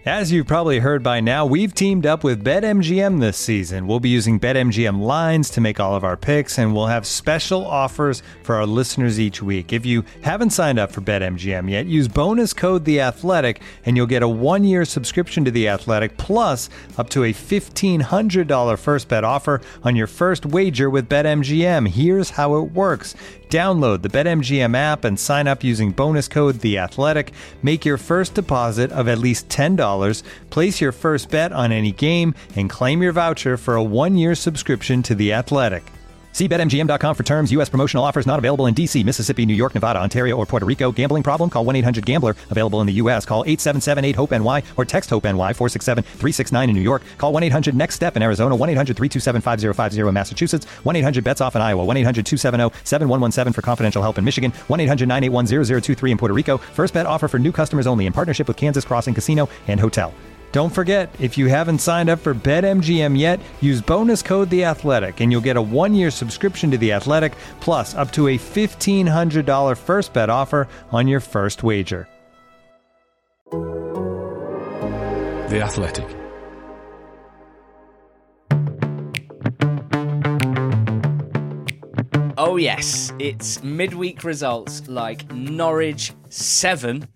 As you've probably heard by now, we've teamed up with BetMGM this season. We'll be using BetMGM lines to make all of our picks, and we'll have special offers for our listeners each week. If you haven't signed up for BetMGM yet, use bonus code The Athletic, and you'll get a 1-year subscription to The Athletic, plus up to a $1,500 first bet offer on your first wager with BetMGM. Here's how it works. Download the BetMGM app and sign up using bonus code The Athletic. Make your first deposit of at least $10. Place your first bet on any game and claim your voucher for a 1-year subscription to The Athletic. See BetMGM.com for terms. U.S. promotional offers not available in D.C., Mississippi, New York, Nevada, Ontario, or Puerto Rico. Gambling problem? Call 1-800-GAMBLER. Available in the U.S. Call 877-8-HOPE-NY or text HOPE-NY 467-369 in New York. Call 1-800-NEXT-STEP in Arizona. 1-800-327-5050 in Massachusetts. 1-800-BETS-OFF in Iowa. 1-800-270-7117 for confidential help in Michigan. 1-800-981-0023 in Puerto Rico. First bet offer for new customers only in partnership with Kansas Crossing Casino and Hotel. Don't forget, if you haven't signed up for BetMGM yet, use bonus code The Athletic, and you'll get a 1-year subscription to The Athletic, plus up to a $1,500 first bet offer on your first wager. The Athletic. Oh yes, it's midweek results like Norwich 7,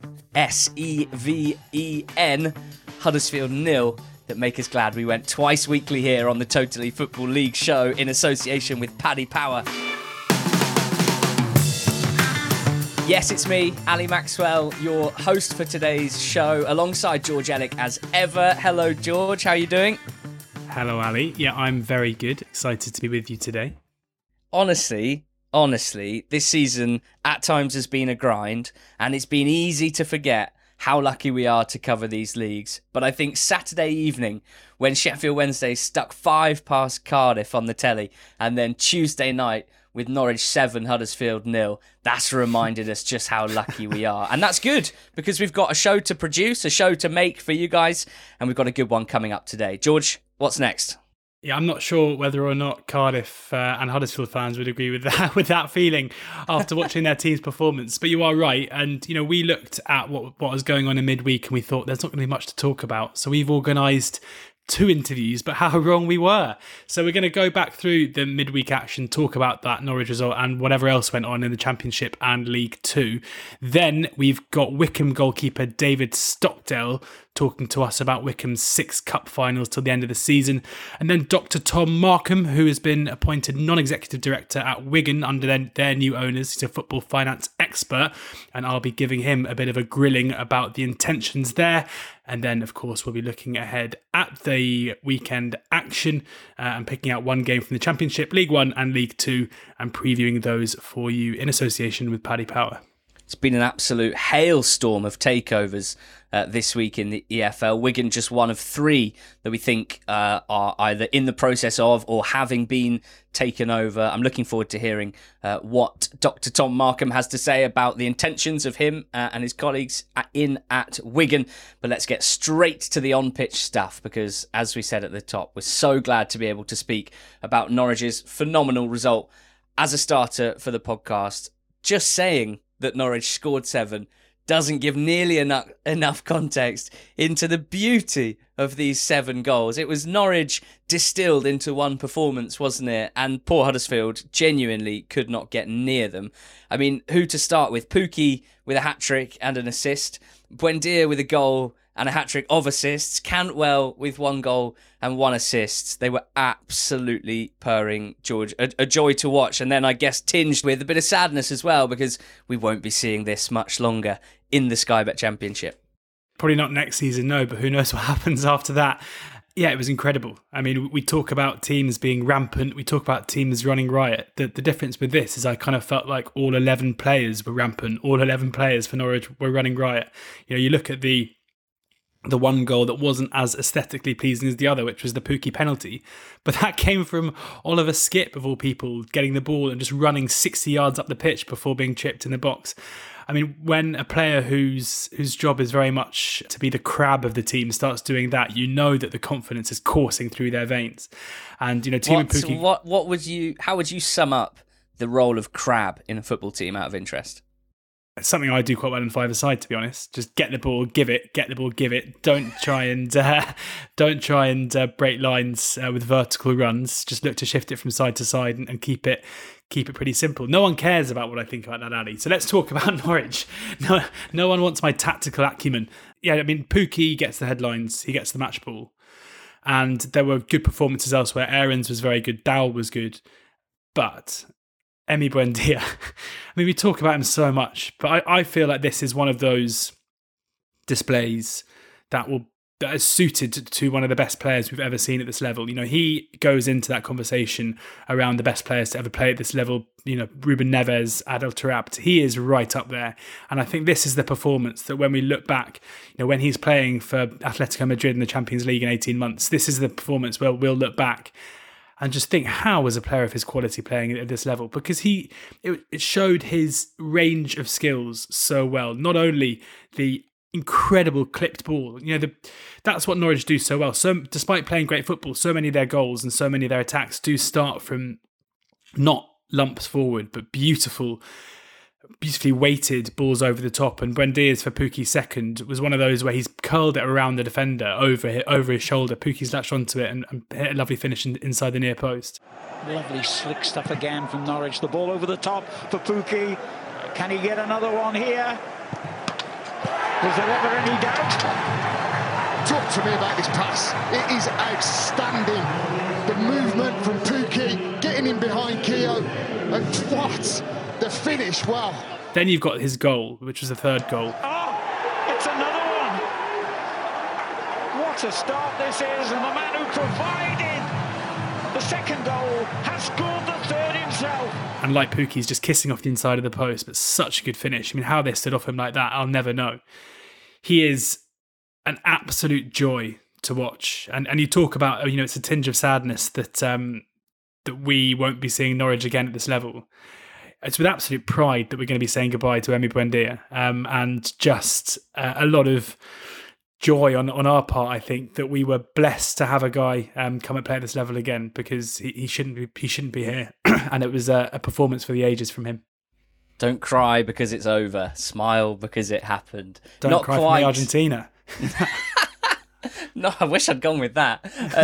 S-E-V-E-N, Huddersfield 0 that make us glad we went twice weekly here on the Totally Football League show in association with Paddy Power. Yes, it's me, Ali Maxwell, your host for today's show, alongside George Ellick as ever. Hello, George. How are you doing? Hello, Ali. Yeah, I'm very good. Excited to be with you today. Honestly, this season at times has been a grind, and it's been easy to forget how lucky we are to cover these leagues. But I think Saturday evening, when Sheffield Wednesday stuck 5 past Cardiff on the telly, and then Tuesday night with Norwich 7, Huddersfield 0, that's reminded us just how lucky we are. And that's good, because we've got a show to produce, a show to make for you guys, and we've got a good one coming up today. George, what's next? Yeah, I'm not sure whether or not Cardiff and Huddersfield fans would agree with that feeling after watching their team's performance. But you are right. And, you know, we looked at what was going on in midweek and we thought there's not going to be much to talk about. So we've organised 2 interviews, but how wrong we were. So we're going to go back through the midweek action, talk about that Norwich result and whatever else went on in the Championship and League 2. Then we've got Wycombe goalkeeper David Stockdale talking to us about Wycombe's 6 cup finals till the end of the season. And then Dr. Tom Markham, who has been appointed non-executive director at Wigan under their new owners. He's a football finance expert, and I'll be giving him a bit of a grilling about the intentions there. And then, of course, we'll be looking ahead at the weekend action and picking out one game from the Championship, League 1 and League 2, and previewing those for you in association with Paddy Power. It's been an absolute hailstorm of takeovers this week in the EFL. Wigan just one of 3 that we think are either in the process of or having been taken over. I'm looking forward to hearing what Dr. Tom Markham has to say about the intentions of him and his colleagues at Wigan. But let's get straight to the on-pitch stuff, because as we said at the top, we're so glad to be able to speak about Norwich's phenomenal result as a starter for the podcast. Just saying that Norwich scored 7 doesn't give nearly enough context into the beauty of these 7 goals. It was Norwich distilled into one performance, wasn't it? And poor Huddersfield genuinely could not get near them. I mean, who to start with? Pukki with a hat-trick and an assist. Buendia with a goal and a hat-trick of assists. Cantwell with 1 goal and 1 assist. They were absolutely purring, George. A joy to watch. And then I guess tinged with a bit of sadness as well, because we won't be seeing this much longer in the Sky Bet Championship. Probably not next season, no, but who knows what happens after that. Yeah, it was incredible. I mean, we talk about teams being rampant. We talk about teams running riot. The difference with this is I kind of felt like all 11 players were rampant. All 11 players for Norwich were running riot. You know, you look at the one goal that wasn't as aesthetically pleasing as the other, which was the Pukki penalty. But that came from Oliver Skipp, of all people, getting the ball and just running 60 yards up the pitch before being chipped in the box. I mean, when a player whose job is very much to be the crab of the team starts doing that, you know that the confidence is coursing through their veins. And, you know, Teemu Pukki... How would you sum up the role of crab in a football team out of interest? something I do quite well in five-a-side, to be honest. Just get the ball, give it. Get the ball, give it. Don't try and break lines with vertical runs. Just look to shift it from side to side and keep it pretty simple. No one cares about what I think about that, Ali. So let's talk about Norwich. No one wants my tactical acumen. Yeah, I mean, Pukki gets the headlines. He gets the match ball. And there were good performances elsewhere. Aarons was very good. Dowell was good. But Emi Buendia, I mean, we talk about him so much, but I feel like this is one of those displays that is suited to one of the best players we've ever seen at this level. You know, he goes into that conversation around the best players to ever play at this level. You know, Ruben Neves, Adel Taarabt, he is right up there. And I think this is the performance that when we look back, you know, when he's playing for Atletico Madrid in the Champions League in 18 months, this is the performance where we'll look back and just think, how is a player of his quality playing at this level? Because it showed his range of skills so well. Not only the incredible clipped ball, you know, that's what Norwich do so well. So despite playing great football, so many of their goals and so many of their attacks do start from not lumps forward, but beautifully weighted balls over the top. And Buendia's for Pukki's second was one of those where he's curled it around the defender over his shoulder. Pukki's latched onto it and hit a lovely finish inside the near post. Lovely slick stuff again from Norwich. The ball over the top for Pukki. Can he get another one here? Is there ever any doubt? Talk to me about this pass. It is outstanding. The movement from Pukki, getting in behind Keogh, and what? The finish, wow. Then you've got his goal, which was the third goal. Oh, it's another one. What a start this is, and the man who provided the second goal has scored the third himself. And like Pukki's just kissing off the inside of the post, but such a good finish. I mean, how they stood off him like that, I'll never know. He is an absolute joy to watch. And you talk about, you know, it's a tinge of sadness that that we won't be seeing Norwich again at this level. It's with absolute pride that we're going to be saying goodbye to Emi Buendia, and just a lot of joy on our part. I think that we were blessed to have a guy come and play at this level again, because he shouldn't be here, and it was a performance for the ages from him. Don't cry because it's over. Smile because it happened. Don't Not cry quite. for me, Argentina. No, I wish I'd gone with that.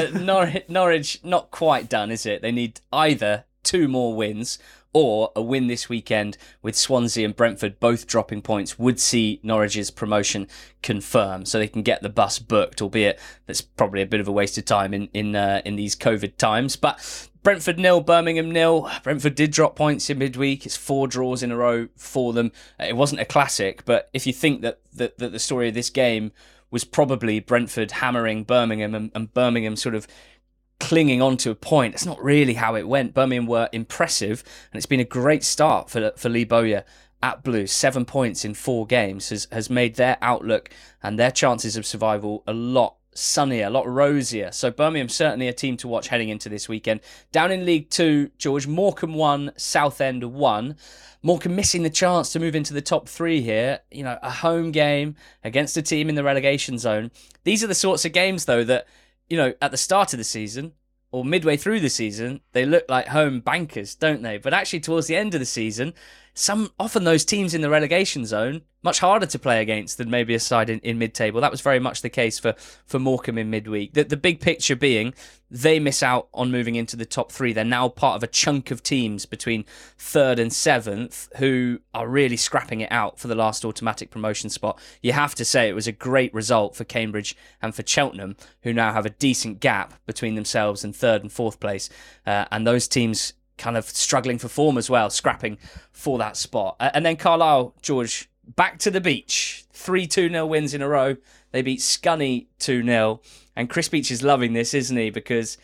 Norwich, not quite done, is it? They need either 2 more wins or a win this weekend with Swansea and Brentford both dropping points would see Norwich's promotion confirmed, so they can get the bus booked, albeit that's probably a bit of a waste of time in these COVID times. But Brentford 0, Birmingham 0. Brentford did drop points in midweek. It's 4 draws in a row for them. It wasn't a classic, but if you think that the story of this game was probably Brentford hammering Birmingham and Birmingham sort of clinging on to a point, that's not really how it went. Birmingham were impressive, and it's been a great start for Lee Bowyer at Blues. 7 points in 4 games has made their outlook and their chances of survival a lot sunnier, a lot rosier. So Birmingham certainly a team to watch heading into this weekend. Down in League 2, George, Morecambe 1, Southend 1. Morecambe missing the chance to move into the top 3 here. You know, a home game against a team in the relegation zone. These are the sorts of games, though, that, you know, at the start of the season or midway through the season, they look like home bankers, don't they? But actually towards the end of the season, often those teams in the relegation zone, much harder to play against than maybe a side in mid-table. That was very much the case for Morecambe in midweek. The big picture being they miss out on moving into the top 3. They're now part of a chunk of teams between 3rd and 7th who are really scrapping it out for the last automatic promotion spot. You have to say it was a great result for Cambridge and for Cheltenham, who now have a decent gap between themselves and 3rd and 4th place. And those teams kind of struggling for form as well, scrapping for that spot. And then Carlisle, George, back to the beach. 3 2-0 wins in a row. They beat Scunny 2-0. And Chris Beech is loving this, isn't he? Because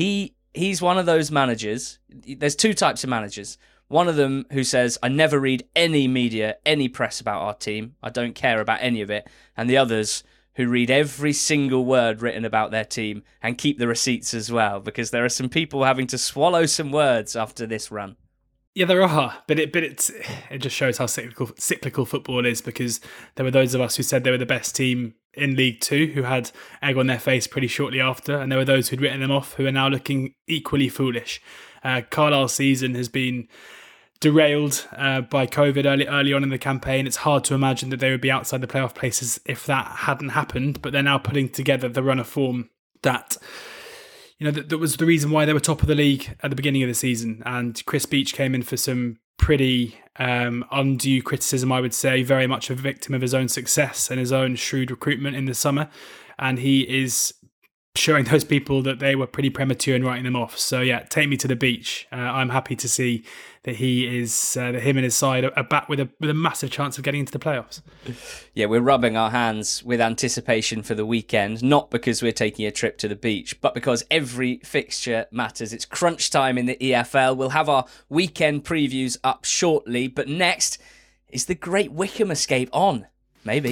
he's one of those managers. There's 2 types of managers. One of them who says, I never read any media, any press about our team. I don't care about any of it. And the others who read every single word written about their team and keep the receipts as well, because there are some people having to swallow some words after this run. Yeah, there are, but it just shows how cyclical football is, because there were those of us who said they were the best team in League 2 who had egg on their face pretty shortly after, and there were those who'd written them off who are now looking equally foolish. Carlisle's season has been derailed by COVID early on in the campaign. It's hard to imagine that they would be outside the playoff places if that hadn't happened. But they're now putting together the run of form that, that was the reason why they were top of the league at the beginning of the season. And Chris Beech came in for some pretty undue criticism, I would say, very much a victim of his own success and his own shrewd recruitment in the summer. And he is showing those people that they were pretty premature in writing them off. So yeah, take me to the beach. I'm happy to see that that him and his side are back with a massive chance of getting into the playoffs. Yeah, we're rubbing our hands with anticipation for the weekend, not because we're taking a trip to the beach, but because every fixture matters. It's crunch time in the EFL. We'll have our weekend previews up shortly, but next is the Great Wycombe Escape on. Maybe.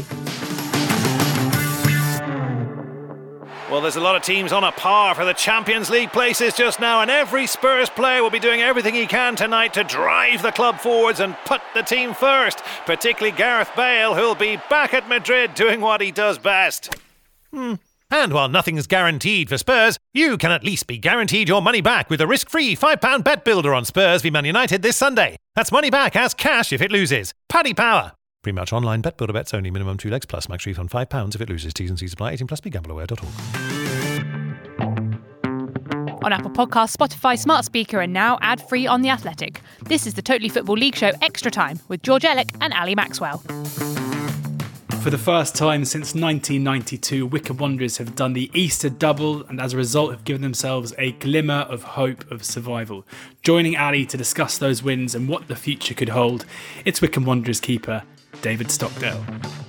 Well, there's a lot of teams on a par for the Champions League places just now, and every Spurs player will be doing everything he can tonight to drive the club forwards and put the team first, particularly Gareth Bale, who'll be back at Madrid doing what he does best. And while nothing is guaranteed for Spurs, you can at least be guaranteed your money back with a risk-free £5 bet builder on Spurs v Man United this Sunday. That's money back as cash if it loses. Paddy Power. Pre-match online bet builder bets only, minimum 2 legs plus max refund £5 if it loses. T's and C's apply. 18 plus. BeGambleAware.org. On Apple Podcasts, Spotify, Smart Speaker, and now ad-free on The Athletic. This is the Totally Football League show Extra Time with George Ellick and Ali Maxwell. For the first time since 1992, Wycombe Wanderers have done the Easter double and as a result have given themselves a glimmer of hope of survival. Joining Ali to discuss those wins and what the future could hold, it's Wycombe Wanderers keeper David Stockdale.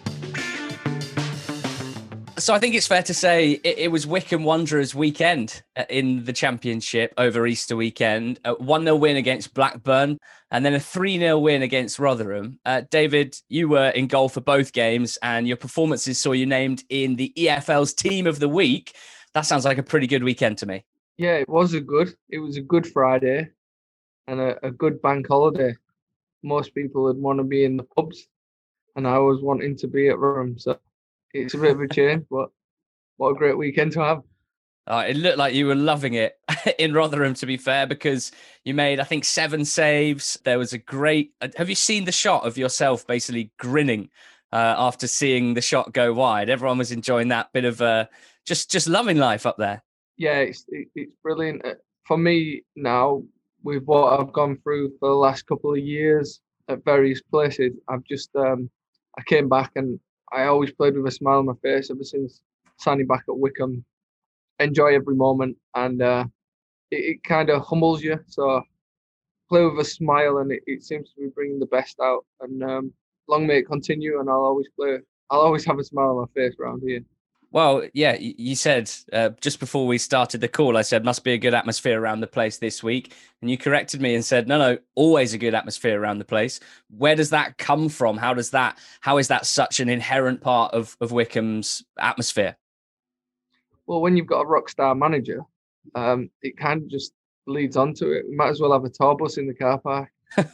So I think it's fair to say it was Wycombe Wanderers' weekend in the Championship over Easter weekend. A 1-0 win against Blackburn and then a 3-0 win against Rotherham. David, you were in goal for both games and your performances saw you named in the EFL's Team of the Week. That sounds like a pretty good weekend to me. Yeah, it was a good Friday and a good bank holiday. Most people would want to be in the pubs and I was wanting to be at Rotherham, so it's a bit of a change, but what a great weekend to have. It looked like you were loving it in Rotherham, to be fair, because you made, I think, 7 saves. There was a great... Have you seen the shot of yourself basically grinning after seeing the shot go wide? Everyone was enjoying that bit of just loving life up there. Yeah, it's brilliant. For me now, with what I've gone through for the last couple of years at various places, I've just... I came back and I always played with a smile on my face ever since signing back at Wycombe. Enjoy every moment, and it kind of humbles you. So play with a smile, and it seems to be bringing the best out. And long may it continue, and I'll always have a smile on my face around here. Well, yeah, you said just before we started the call, I said must be a good atmosphere around the place this week. And you corrected me and said, no, always a good atmosphere around the place. Where does that come from? How is that such an inherent part of Wycombe's atmosphere? Well, when you've got a rock star manager, it kind of just leads on to it. We might as well have a tour bus in the car park.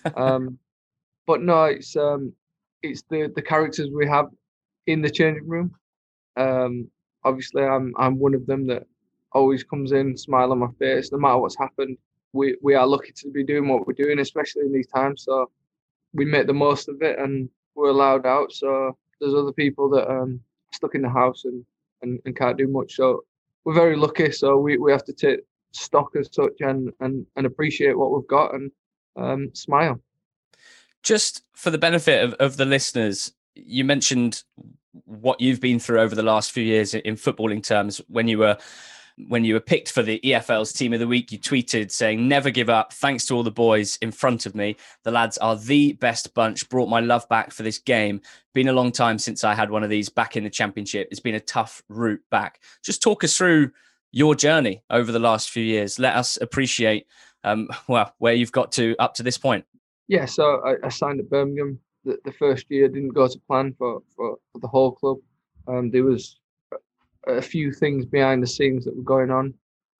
But no, it's the characters we have in the changing room. Obviously I'm one of them that always comes in, smile on my face, no matter what's happened. We are lucky to be doing what we're doing, especially in these times. So we make the most of it and we're allowed out. So there's other people that are stuck in the house and can't do much. So we're very lucky. So we have to take stock as such and appreciate what we've got and smile. Just for the benefit of the listeners, you mentioned what you've been through over the last few years in footballing terms. When you were picked for the EFL's Team of the Week, you tweeted saying, "Never give up. Thanks to all the boys in front of me. The lads are the best bunch. Brought my love back for this game. Been a long time since I had one of these back in the Championship. It's been a tough route back." Just talk us through your journey over the last few years. Let us appreciate where you've got to up to this point. Yeah, so I signed at Birmingham. The first year didn't go to plan for the whole club. There was a few things behind the scenes that were going on.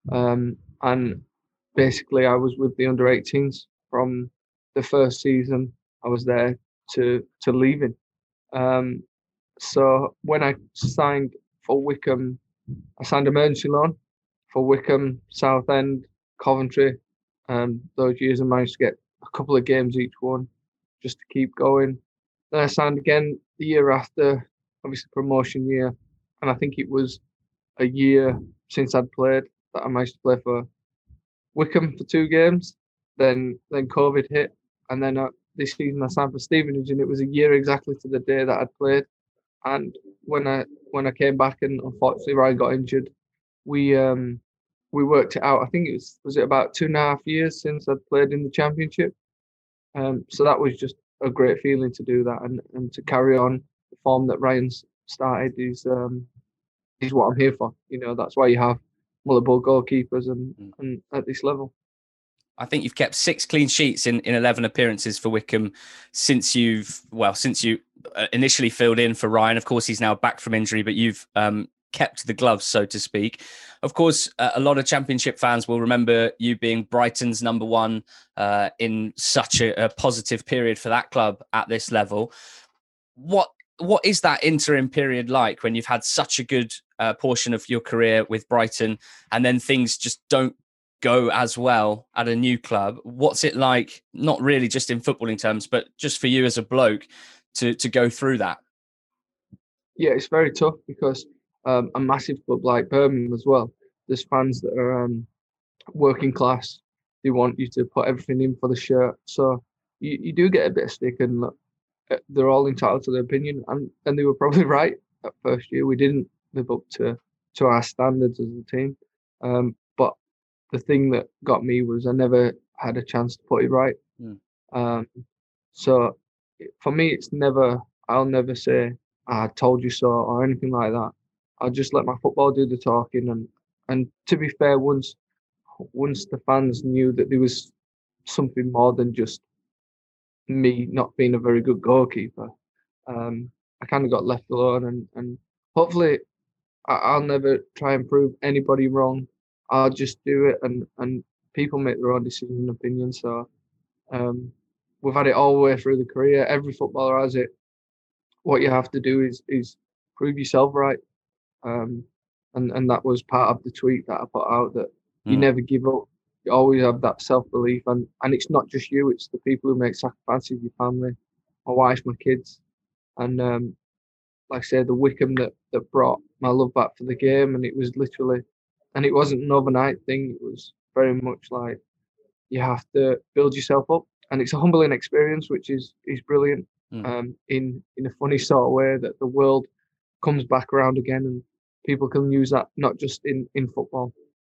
And basically I was with the under-18s from the first season I was there to leaving. So when I signed for Wycombe, I signed emergency loan for Wycombe, Southend, Coventry. Those years I managed to get a couple of games each one just to keep going. Then I signed again the year after, obviously promotion year, and I think it was a year since I'd played that I managed to play for Wickham for 2 games. Then COVID hit, and then this season I signed for Stevenage, and it was a year exactly to the day that I'd played. And when I came back, and unfortunately Ryan got injured, we worked it out. I think it was it about 2.5 years since I'd played in the Championship. So that was just a great feeling to do that, and to carry on the form that Ryan's started is what I'm here for. You know, that's why you have multiple goalkeepers and at this level. I think you've kept 6 clean sheets in 11 appearances for Wickham since you initially filled in for Ryan. Of course, he's now back from injury, but you've kept the gloves, so to speak. Of course, a lot of Championship fans will remember you being Brighton's number 1 in such a positive period for that club at this level. What is that interim period like when you've had such a good portion of your career with Brighton, and then things just don't go as well at a new club? What's it like, not really just in footballing terms, but just for you as a bloke to go through that? Yeah, it's very tough because a massive club like Birmingham as well, there's fans that are working class. They want you to put everything in for the shirt. So you do get a bit of stick, and look, they're all entitled to their opinion. And they were probably right that first year. We didn't live up to our standards as a team. But the thing that got me was I never had a chance to put it right. So for me, I'll never say I told you so or anything like that. I'll just let my football do the talking. And to be fair, once the fans knew that there was something more than just me not being a very good goalkeeper, I kind of got left alone. And hopefully I'll never try and prove anybody wrong. I'll just do it, and people make their own decisions and opinions. So we've had it all the way through the career. Every footballer has it. What you have to do is prove yourself right. And that was part of the tweet that I put out, that you never give up. You always have that self-belief, and it's not just you, it's the people who make sacrifices, your family, my wife, my kids. And like I said, the Wickham that brought my love back for the game, and it was literally, and it wasn't an overnight thing, it was very much like you have to build yourself up, and it's a humbling experience, which is brilliant, in a funny sort of way, that the world comes back around again, and people can use that not just in football.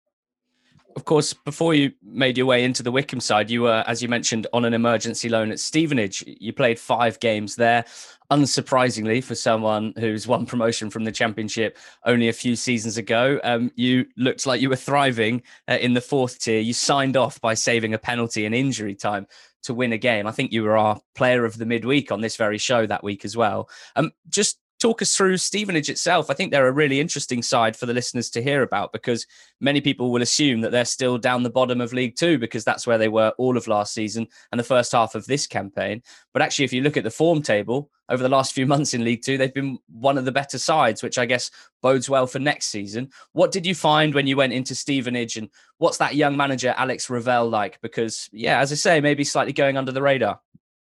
Of course, before you made your way into the Wickham side, you were, as you mentioned, on an emergency loan at Stevenage. You played 5 games there. Unsurprisingly, for someone who's won promotion from the Championship only a few seasons ago, you looked like you were thriving in the 4th tier. You signed off by saving a penalty in injury time to win a game. I think you were our player of the midweek on this very show that week as well. Just talk us through Stevenage itself. I think they're a really interesting side for the listeners to hear about, because many people will assume that they're still down the bottom of League Two, because that's where they were all of last season and the first half of this campaign. But actually, if you look at the form table over the last few months in League Two, they've been one of the better sides, which I guess bodes well for next season. What did you find when you went into Stevenage, and what's that young manager, Alex Ravel, like? Because, yeah, as I say, maybe slightly going under the radar.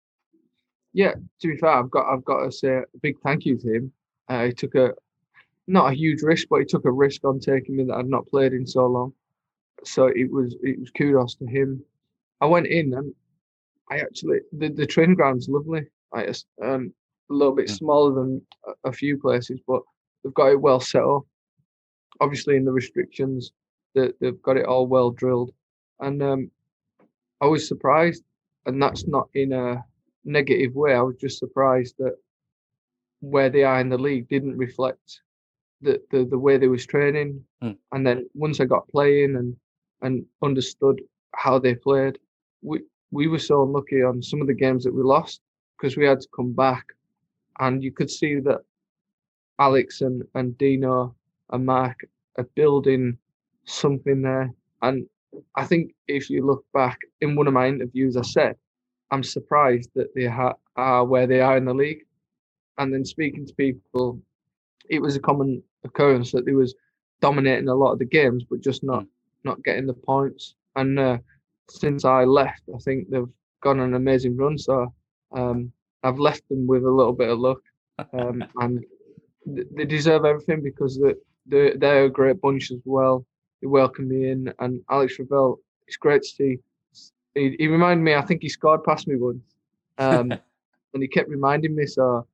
Yeah, to be fair, I've got to say a big thank you to him. He took not a huge risk, but he took a risk on taking me that I'd not played in so long. So it was kudos to him. I went in, and I actually the training ground's lovely. A little bit smaller than a few places, but they've got it well set up. Obviously, in the restrictions, they've got it all well drilled, and I was surprised, and that's not in a negative way. I was just surprised that where they are in the league didn't reflect the way they was training. And then once I got playing and understood how they played, we were so unlucky on some of the games that we lost, because we had to come back, and you could see that Alex and Dino and Mark are building something there. And I think if you look back, in one of my interviews I said, I'm surprised that they are where they are in the league. And then speaking to people, it was a common occurrence that they was dominating a lot of the games, but just not getting the points. And since I left, I think they've gone on an amazing run. So I've left them with a little bit of luck, and they deserve everything because they're a great bunch as well. They welcomed me in, and Alex Ravel, it's great to see. He reminded me, I think he scored past me once, and he kept reminding me. So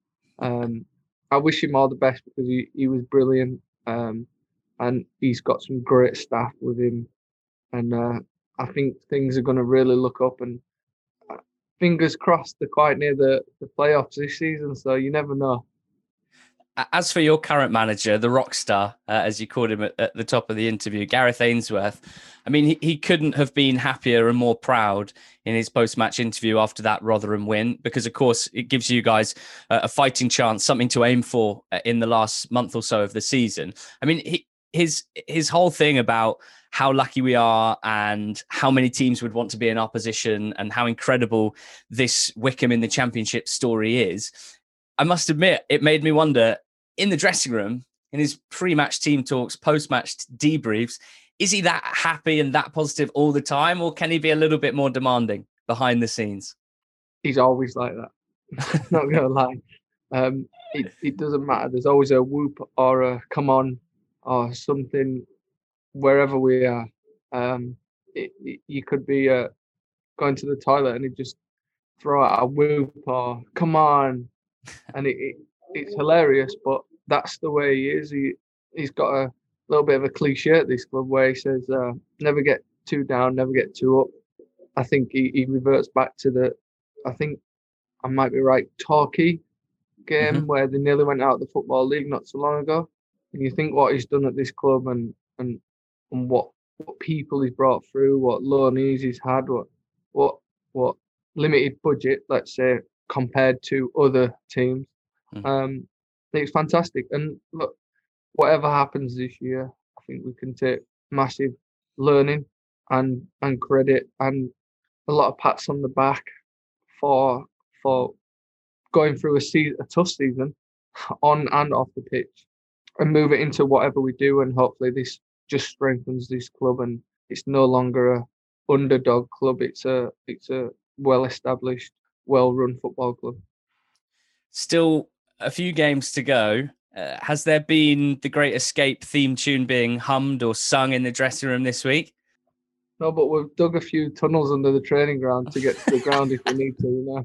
I wish him all the best because he was brilliant, and he's got some great staff with him, and I think things are going to really look up. And fingers crossed, they're quite near the playoffs this season, so you never know. As for your current manager, the rock star, as you called him at the top of the interview, Gareth Ainsworth, I mean, he couldn't have been happier and more proud in his post-match interview after that Rotherham win, because, of course, it gives you guys a fighting chance, something to aim for in the last month or so of the season. I mean, his whole thing about how lucky we are and how many teams would want to be in our position and how incredible this Wycombe in the Championship story is, I must admit, it made me wonder, in the dressing room, in his pre-match team talks, post-match debriefs, is he that happy and that positive all the time, or can he be a little bit more demanding behind the scenes? He's always like that. Not going to lie. It doesn't matter. There's always a whoop or a come on or something wherever we are. You could be going to the toilet and he'd just throw out a whoop or come on. And it's hilarious, but that's the way he is. He's got a little bit of a cliche at this club where he says, never get too down, never get too up. I think he reverts back to I think I might be right, Torquay game where they nearly went out of the Football League not so long ago. And you think what he's done at this club and what people he's brought through, what loanees he's had, what limited budget, let's say, compared to other teams. It's fantastic. And look, whatever happens this year, I think we can take massive learning and credit and a lot of pats on the back for going through a tough season on and off the pitch, and move it into whatever we do. And hopefully this just strengthens this club, and it's no longer a underdog club. It's a well-established, well-run football club. Still a few games to go. Has there been the Great Escape theme tune being hummed or sung in the dressing room this week? No, but we've dug a few tunnels under the training ground to get to the ground if we need to, you know.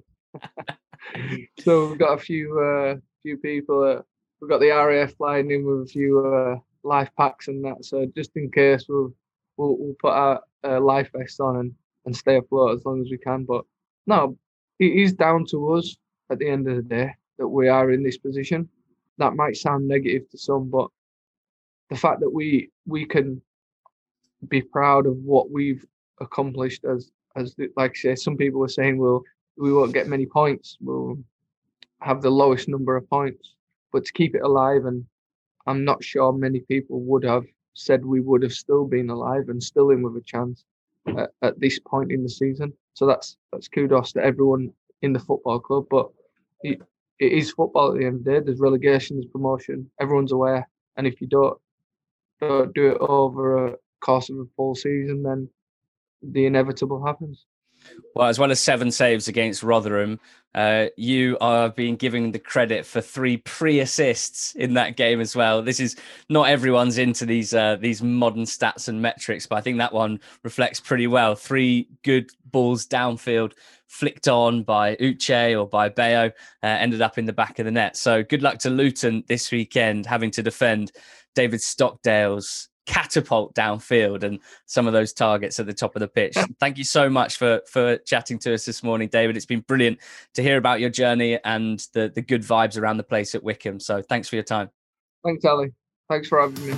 So we've got a few people. We've got the RAF flying in with a few life packs and that. So just in case, we'll put our life vests on and stay afloat as long as we can. But no, it is down to us at the end of the day that we are in this position. That might sound negative to some, but the fact that we can be proud of what we've accomplished as like I say, some people were saying, we won't get many points. We'll have the lowest number of points, but to keep it alive, and I'm not sure many people would have said we would have still been alive and still in with a chance at this point in the season. So that's kudos to everyone in the football club. But it is football at the end of the day. There's relegation, there's promotion. Everyone's aware, and if you don't do it over a course of a full season, then the inevitable happens. Well, as well as 7 saves against Rotherham, you are being given the credit for 3 pre-assists in that game as well. This is not everyone's into these modern stats and metrics, but I think that one reflects pretty well. 3 good balls downfield flicked on by Uche or by Bayo, ended up in the back of the net. So good luck to Luton this weekend, having to defend David Stockdale's catapult downfield and some of those targets at the top of the pitch. Thank you so much for chatting to us this morning, David. It's been brilliant to hear about your journey and the good vibes around the place at Wycombe. So thanks for your time. Thanks, Ali. Thanks for having me.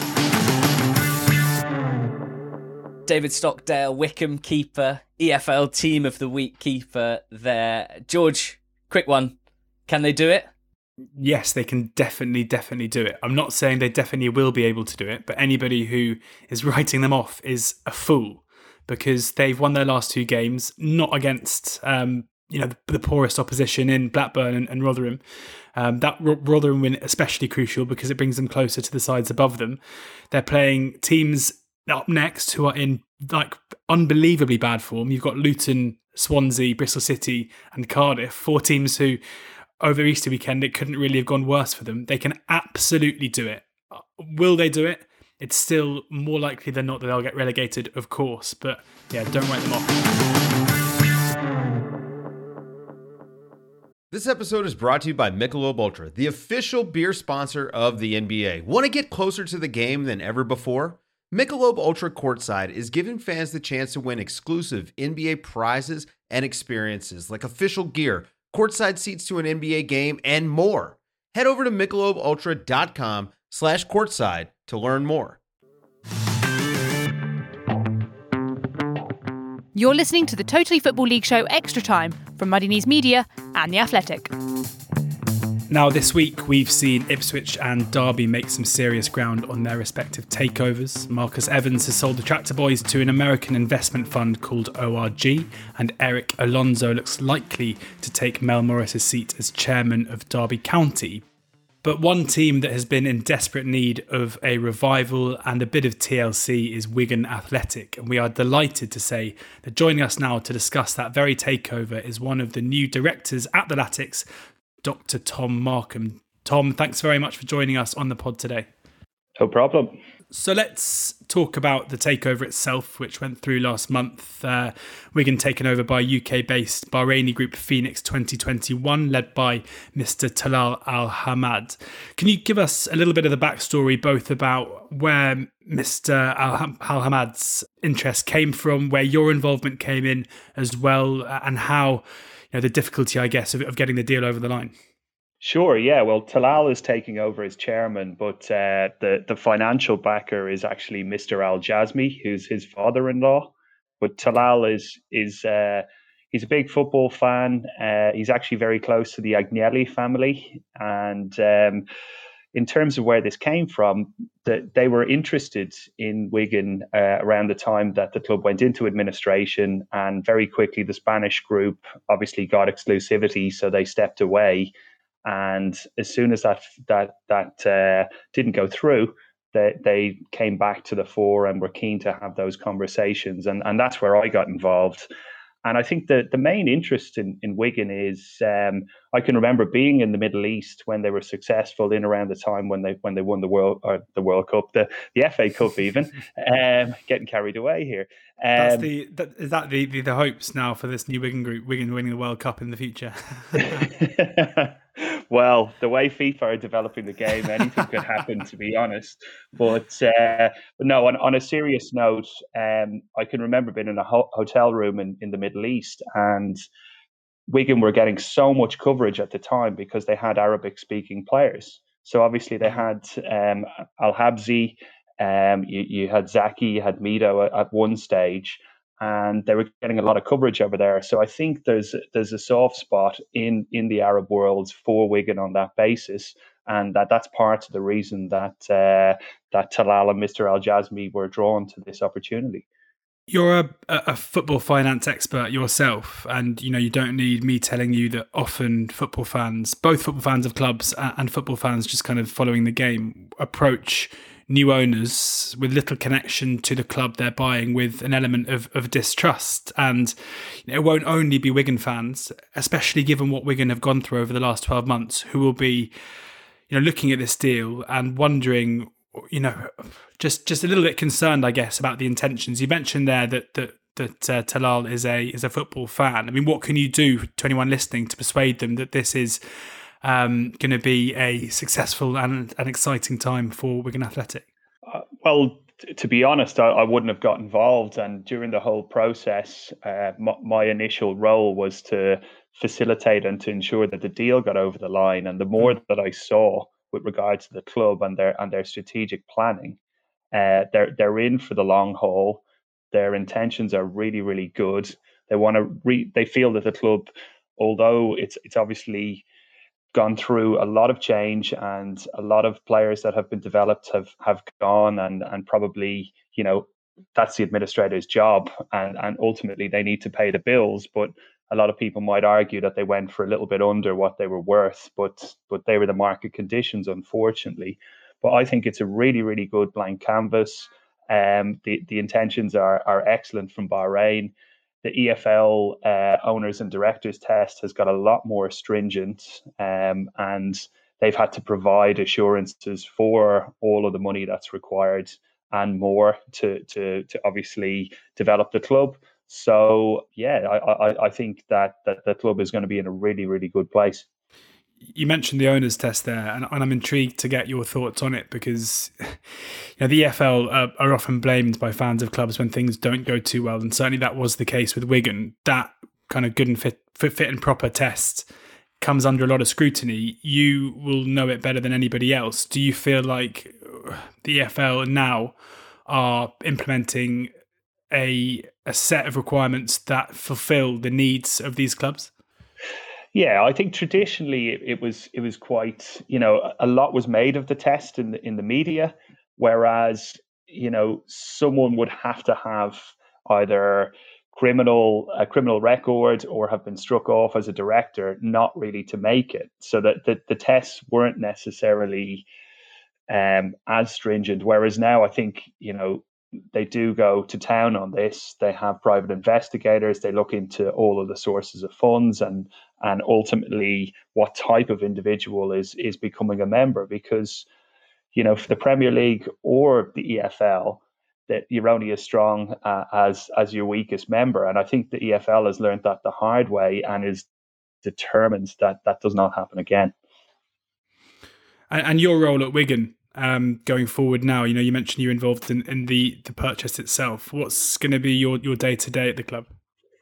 David Stockdale, Wycombe keeper, EFL Team of the Week keeper there. George, quick one. Can they do it? Yes, they can definitely do it. I'm not saying they definitely will be able to do it, but anybody who is writing them off is a fool, because they've won their last 2 games, not against the poorest opposition in Blackburn and Rotherham. That Rotherham win especially crucial because it brings them closer to the sides above them. They're playing teams up next who are in like unbelievably bad form. You've got Luton Swansea, Bristol City and Cardiff, 4 teams who over Easter weekend, it couldn't really have gone worse for them. They can absolutely do it. Will they do it? It's still more likely than not that they'll get relegated, of course. But yeah, don't write them off. This episode is brought to you by Michelob Ultra, the official beer sponsor of the NBA. Want to get closer to the game than ever before? Michelob Ultra Courtside is giving fans the chance to win exclusive NBA prizes and experiences like official gear, courtside seats to an NBA game, and more. Head over to MichelobUltra.com/courtside to learn more. You're listening to the Totally Football League Show Extra Time from Muddy Knees Media and The Athletic. Now, this week, we've seen Ipswich and Derby make some serious ground on their respective takeovers. Marcus Evans has sold the Tractor Boys to an American investment fund called ORG, and Eric Alonso looks likely to take Mel Morris's seat as chairman of Derby County. But one team that has been in desperate need of a revival and a bit of TLC is Wigan Athletic, and we are delighted to say that joining us now to discuss that very takeover is one of the new directors at the Latics, Dr. Tom Markham. Tom, thanks very much for joining us on the pod today. No problem. So let's talk about the takeover itself, which went through last month. Wigan taken over by UK-based Bahraini group Phoenix 2021, led by Mr. Talal Al-Hamad. Can you give us a little bit of the backstory, both about where Mr. Al-Hamad's interest came from, where your involvement came in as well, and how, the difficulty, I guess, of getting the deal over the line? Sure, yeah. Well, Talal is taking over as chairman, but the financial backer is actually Mr. Al Jazmi, who's his father-in-law. But Talal is he's a big football fan. He's actually very close to the Agnelli family, and in terms of where this came from, they were interested in Wigan around the time that the club went into administration, and very quickly the Spanish group obviously got exclusivity, so they stepped away. And as soon as that didn't go through, they came back to the fore and were keen to have those conversations, and that's where I got involved. And I think the main interest in Wigan is I can remember being in the Middle East when they were successful in around the time when they won the World Cup, the FA Cup even. Getting carried away here. Is that the hopes now for this new Wigan group, Wigan winning the World Cup in the future? Well, the way FIFA are developing the game, anything could happen, to be honest. But no, on a serious note, I can remember being in a hotel room in the Middle East, and Wigan were getting so much coverage at the time because they had Arabic-speaking players. So obviously they had Al-Habsi, you had Zaki, you had Mido at one stage, and they were getting a lot of coverage over there. So I think there's a soft spot in the Arab world for Wigan on that basis, and that's part of the reason that Talal and Mr. Al Jazmi were drawn to this opportunity. You're a football finance expert yourself, and you don't need me telling you that often football fans, both football fans of clubs and football fans just kind of following the game, approach new owners with little connection to the club they're buying with an element of distrust. And it won't only be Wigan fans, especially given what Wigan have gone through over the last 12 months, who will be looking at this deal and wondering, just a little bit concerned, I guess, about the intentions. You mentioned there that Talal is a football fan. I mean, what can you do to anyone listening to persuade them that this is going to be a successful and an exciting time for Wigan Athletic? Well, to be honest, I wouldn't have got involved. And during the whole process, my initial role was to facilitate and to ensure that the deal got over the line. And the more that I saw with regard to the club and their strategic planning, they're in for the long haul. Their intentions are really, really good. They want to. They feel that the club, although it's obviously gone through a lot of change and a lot of players that have been developed have gone, and probably that's the administrator's job, and ultimately they need to pay the bills. But a lot of people might argue that they went for a little bit under what they were worth, but they were the market conditions, unfortunately. But I think it's a really, really good blank canvas. The intentions are excellent from Bahrain. the EFL owners and directors test has got a lot more stringent, and they've had to provide assurances for all of the money that's required and more to obviously develop the club. So yeah, I think that the club is going to be in a really, really good place. You mentioned the owners test there, and I'm intrigued to get your thoughts on it, because the EFL are often blamed by fans of clubs when things don't go too well, and certainly that was the case with Wigan. That kind of good and fit and proper test comes under a lot of scrutiny. You will know it better than anybody else. Do you feel like the EFL now are implementing a set of requirements that fulfill the needs of these clubs? Yeah, I think traditionally it was quite, a lot was made of the test in the media, whereas, someone would have to have either a criminal record or have been struck off as a director, not really to make it. So that the tests weren't necessarily as stringent. Whereas now I think, they do go to town on this. They have private investigators. They look into all of the sources of funds and ultimately what type of individual is becoming a member. Because, for the Premier League or the EFL, that you're only as strong as your weakest member. And I think the EFL has learned that the hard way and is determined that does not happen again. And your role at Wigan, going forward now, you mentioned you're involved in the purchase itself. What's going to be your day-to-day at the club?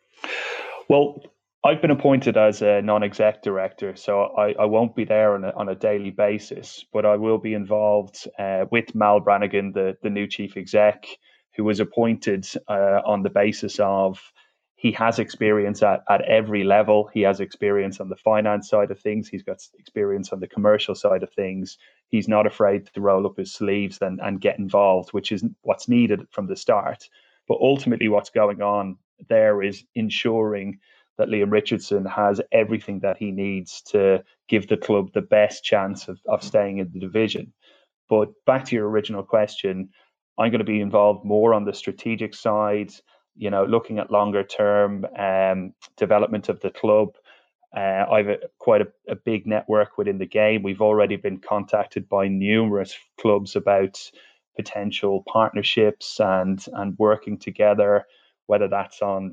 Well, I've been appointed as a non-exec director, so I won't be there on a daily basis, but I will be involved with Mal Brannigan, the new chief exec, who was appointed on the basis of he has experience at every level. He has experience on the finance side of things. He's got experience on the commercial side of things. He's not afraid to roll up his sleeves and get involved, which is what's needed from the start. But ultimately what's going on there is ensuring that Liam Richardson has everything that he needs to give the club the best chance of staying in the division. But back to your original question, I'm going to be involved more on the strategic side, looking at longer term development of the club. I've quite a big network within the game. We've already been contacted by numerous clubs about potential partnerships and working together, whether that's on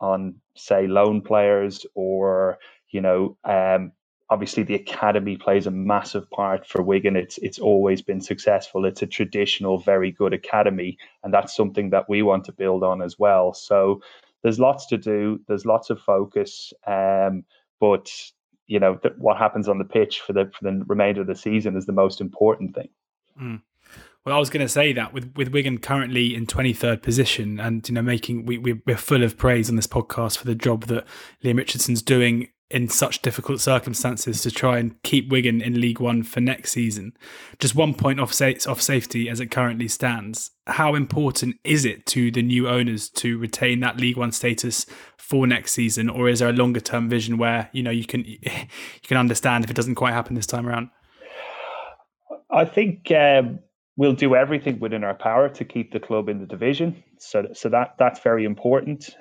say loan players or obviously the academy plays a massive part for Wigan. It's always been successful. It's a traditional, very good academy, and that's something that we want to build on as well. So there's lots to do. There's lots of focus, but what happens on the pitch for the remainder of the season is the most important thing. Mm. Well, I was going to say that with Wigan currently in 23rd position, and we're full of praise on this podcast for the job that Liam Richardson's doing in such difficult circumstances to try and keep Wigan in League One for next season. Just 1 point off safety as it currently stands. How important is it to the new owners to retain that League One status for next season, or is there a longer term vision where you can understand if it doesn't quite happen this time around? I think we'll do everything within our power to keep the club in the division. So that's very important.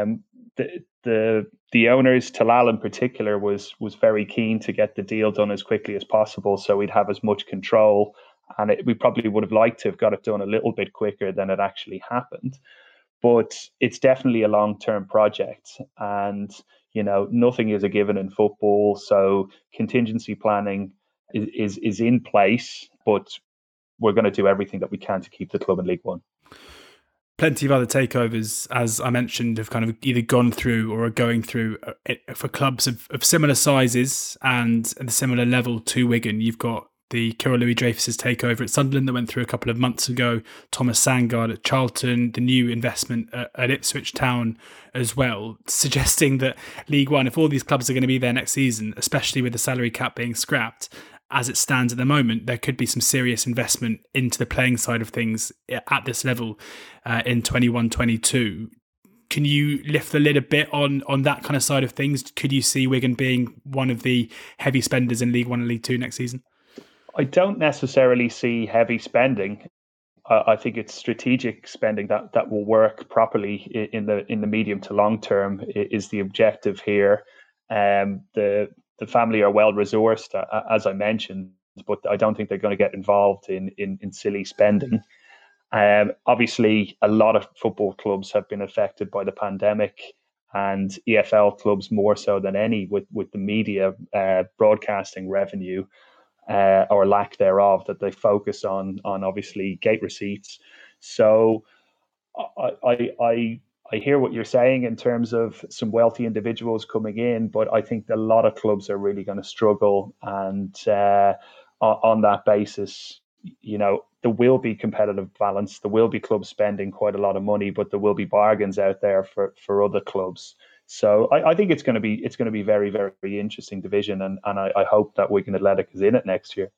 The owners, Talal in particular, was very keen to get the deal done as quickly as possible, so we'd have as much control. And we probably would have liked to have got it done a little bit quicker than it actually happened. But it's definitely a long-term project, and nothing is a given in football. So contingency planning is in place, but we're going to do everything that we can to keep the club in League One. Plenty of other takeovers, as I mentioned, have kind of either gone through or are going through for clubs of similar sizes and a similar level to Wigan. You've got the Kirill Louis-Dreyfus's takeover at Sunderland that went through a couple of months ago, Thomas Sandgaard at Charlton, the new investment at Ipswich Town as well, suggesting that League One, if all these clubs are going to be there next season, especially with the salary cap being scrapped, as it stands at the moment, there could be some serious investment into the playing side of things at this level in 21-22. Can you lift the lid a bit on that kind of side of things? Could you see Wigan being one of the heavy spenders in League One and League Two next season? I don't necessarily see heavy spending. I think it's strategic spending that will work properly in the medium to long term is the objective here. The family are well resourced, as I mentioned, but I don't think they're going to get involved in silly spending. Obviously, a lot of football clubs have been affected by the pandemic, and EFL clubs more so than any with the media broadcasting revenue. Or lack thereof, that they focus on obviously gate receipts. So I hear what you're saying in terms of some wealthy individuals coming in, but I think a lot of clubs are really going to struggle. And on that basis, there will be competitive balance. There will be clubs spending quite a lot of money, but there will be bargains out there for other clubs. So I think it's going to be very, very interesting division, and I hope that Wigan Athletic is in it next year.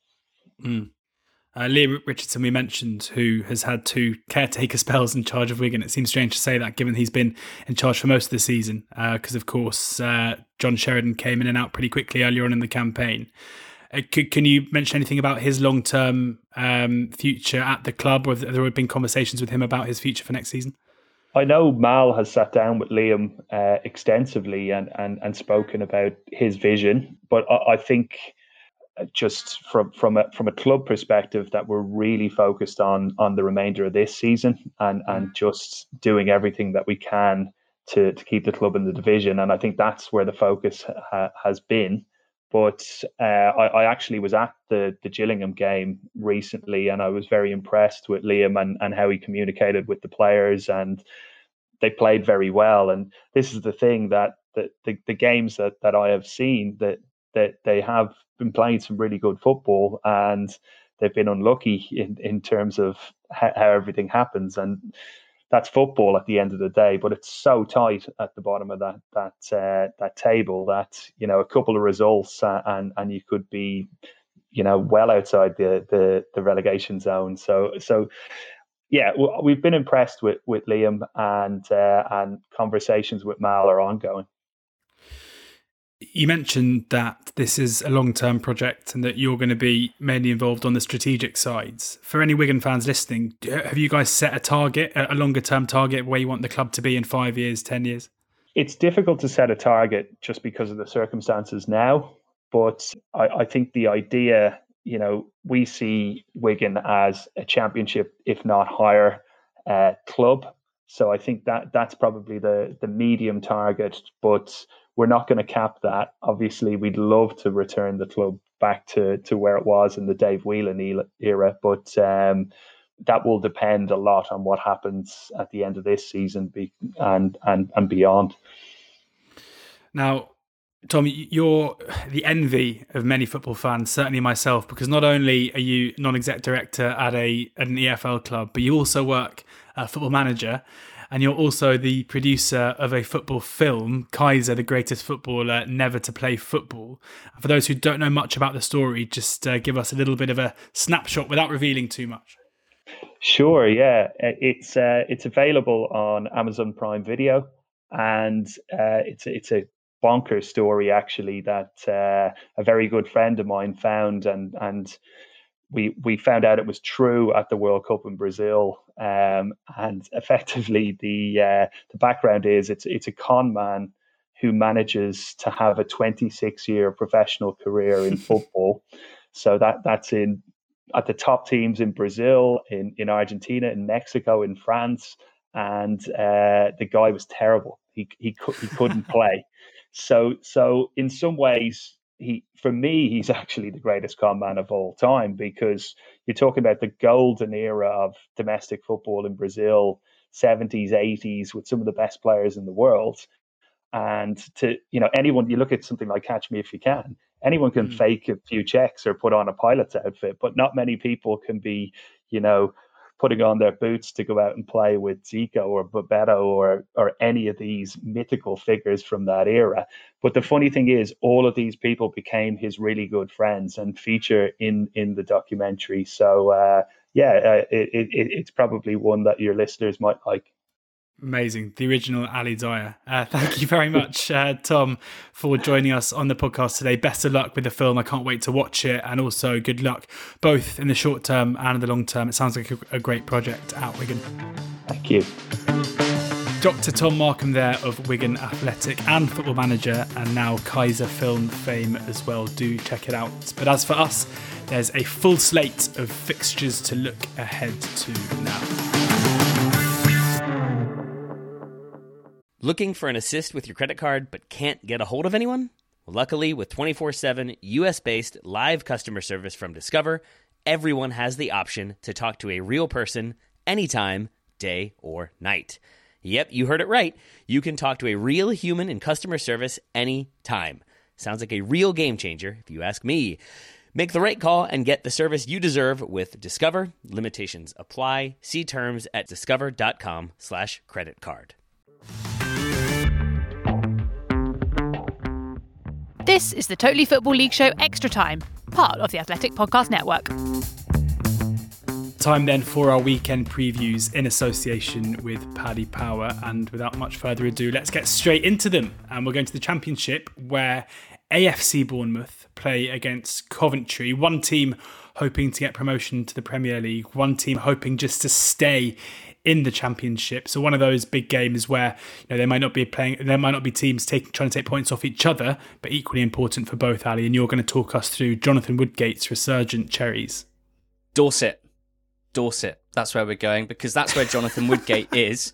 Liam Richardson, we mentioned, who has had 2 caretaker spells in charge of Wigan. It seems strange to say that, given he's been in charge for most of the season, because of course John Sheridan came in and out pretty quickly earlier on in the campaign. Can you mention anything about his long-term future at the club, or have there been conversations with him about his future for next season? I know Mal has sat down with Liam extensively and spoken about his vision, but I think just from a club perspective that we're really focused on the remainder of this season and just doing everything that we can to keep the club in the division, and I think that's where the focus has been. But I actually was at the Gillingham game recently, and I was very impressed with Liam and how he communicated with the players, and they played very well. And this is the thing, that the games that I have seen, that they have been playing some really good football, and they've been unlucky in terms of how everything happens. And that's football at the end of the day, but it's so tight at the bottom of that table that a couple of results and you could be well outside the relegation zone. So yeah, we've been impressed with Liam, and conversations with Mal are ongoing. You mentioned that this is a long-term project and that you're going to be mainly involved on the strategic sides. For any Wigan fans listening, have you guys set a target, a longer-term target, where you want the club to be in 5 years, 10 years? It's difficult to set a target just because of the circumstances now, but I think the idea, we see Wigan as a championship, if not higher, club. So I think that's probably the medium target, but we're not going to cap that. Obviously, we'd love to return the club back to where it was in the Dave Whelan era, but that will depend a lot on what happens at the end of this season and beyond. Now, Tom, you're the envy of many football fans, certainly myself, because not only are you non-exec director at an EFL club, but you also work Football Manager, and you're also the producer of a football film, Kaiser, the Greatest Footballer Never to Play Football. For those who don't know much about the story, just give us a little bit of a snapshot without revealing too much. Sure, yeah. It's available on Amazon Prime Video, and it's a bonkers story, actually, that a very good friend of mine found, and we found out it was true at the World Cup in Brazil. And effectively, the background is it's a con man who manages to have a 26-year professional career in football. So that's at the top teams in Brazil, in Argentina, in Mexico, in France, and the guy was terrible. He couldn't play. So in some ways, for me, he's actually the greatest con man of all time, because you're talking about the golden era of domestic football in Brazil, 70s, 80s, with some of the best players in the world. And to anyone, you look at something like Catch Me If You Can, anyone can fake a few checks or put on a pilot's outfit, but not many people can be, putting on their boots to go out and play with Zico or Bebeto or any of these mythical figures from that era. But the funny thing is, all of these people became his really good friends and feature in the documentary. So it's probably one that your listeners might like. Amazing. The original Ali Dyer. Thank you very much, Tom, for joining us on the podcast today. Best of luck with the film. I can't wait to watch it. And also good luck both in the short term and in the long term. It sounds like a great project at Wigan. Thank you. Dr. Tom Markham there of Wigan Athletic and Football Manager, and now Kaiser film fame as well. Do check it out. But as for us, there's a full slate of fixtures to look ahead to now. Looking for an assist with your credit card but can't get a hold of anyone? Well, luckily, with 24/7 US-based live customer service from Discover, everyone has the option to talk to a real person anytime, day or night. Yep, you heard it right. You can talk to a real human in customer service anytime. Sounds like a real game changer, if you ask me. Make the right call and get the service you deserve with Discover. Limitations apply. See terms at discover.com/creditcard. This is the Totally Football League Show Extra Time, part of the Athletic Podcast Network. Time then for our weekend previews in association with Paddy Power. And without much further ado, let's get straight into them. And we're going to the Championship, where AFC Bournemouth play against Coventry. One team hoping to get promotion to the Premier League, one team hoping just to stay in the Championship. So one of those big games where they might not be teams trying to take points off each other, but equally important for both, Ali. And you're going to talk us through Jonathan Woodgate's resurgent Cherries. Dorset. That's where we're going, because that's where Jonathan Woodgate is.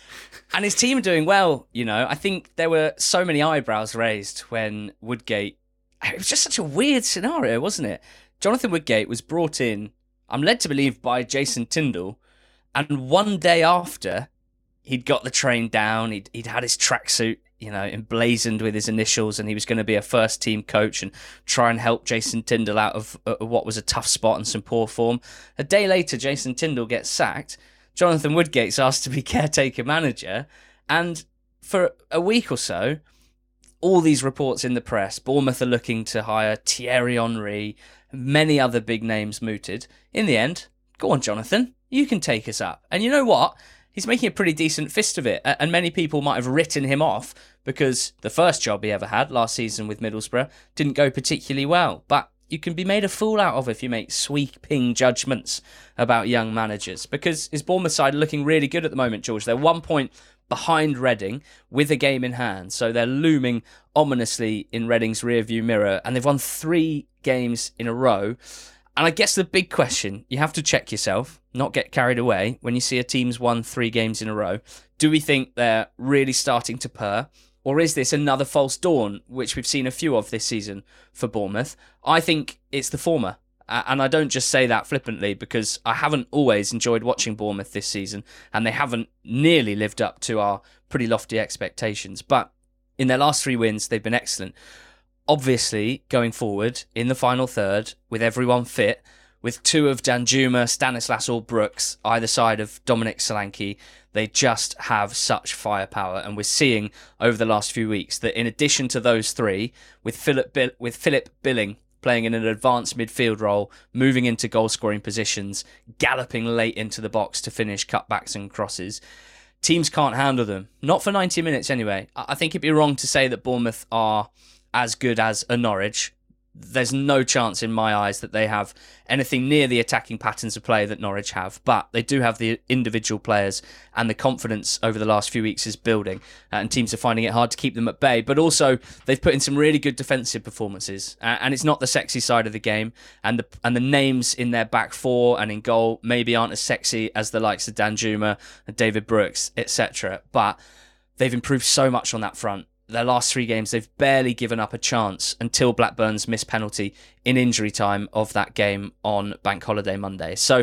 And his team are doing well, I think there were so many eyebrows raised when Woodgate... It was just such a weird scenario, wasn't it? Jonathan Woodgate was brought in, I'm led to believe, by Jason Tindall, and one day after he'd got the train down, he'd had his tracksuit, emblazoned with his initials, and he was going to be a first-team coach and try and help Jason Tindall out of what was a tough spot and some poor form. A day later, Jason Tindall gets sacked. Jonathan Woodgate's asked to be caretaker manager, and for a week or so, all these reports in the press, Bournemouth are looking to hire Thierry Henry, many other big names mooted. In the end, go on, Jonathan, you can take us up. And you know what? He's making a pretty decent fist of it, and many people might have written him off because the first job he ever had last season with Middlesbrough didn't go particularly well. But you can be made a fool out of if you make sweeping judgments about young managers, because his Bournemouth side are looking really good at the moment, George. They're 1 point behind Reading with a game in hand, so they're looming ominously in Reading's rearview mirror, and they've won 3 games in a row. And I guess the big question, you have to check yourself, not get carried away, when you see a team's won 3 games in a row. Do we think they're really starting to purr? Or is this another false dawn, which we've seen a few of this season for Bournemouth? I think it's the former. And I don't just say that flippantly, because I haven't always enjoyed watching Bournemouth this season, and they haven't nearly lived up to our pretty lofty expectations. But in their last 3 wins, they've been excellent. Obviously, going forward in the final third, with everyone fit, with 2 of Danjuma, Stanislas or Brooks, either side of Dominic Solanke, they just have such firepower. And we're seeing over the last few weeks that in addition to those 3, with Philip Billing playing in an advanced midfield role, moving into goal-scoring positions, galloping late into the box to finish cutbacks and crosses, teams can't handle them. Not for 90 minutes anyway. I think it'd be wrong to say that Bournemouth are as good as a Norwich. There's no chance in my eyes that they have anything near the attacking patterns of play that Norwich have, but they do have the individual players, and the confidence over the last few weeks is building, and teams are finding it hard to keep them at bay. But also, they've put in some really good defensive performances, and it's not the sexy side of the game, and the names in their back 4 and in goal maybe aren't as sexy as the likes of Danjuma and David Brooks, etc. But they've improved so much on that front. Their last 3 games, they've barely given up a chance until Blackburn's missed penalty in injury time of that game on Bank Holiday Monday. So,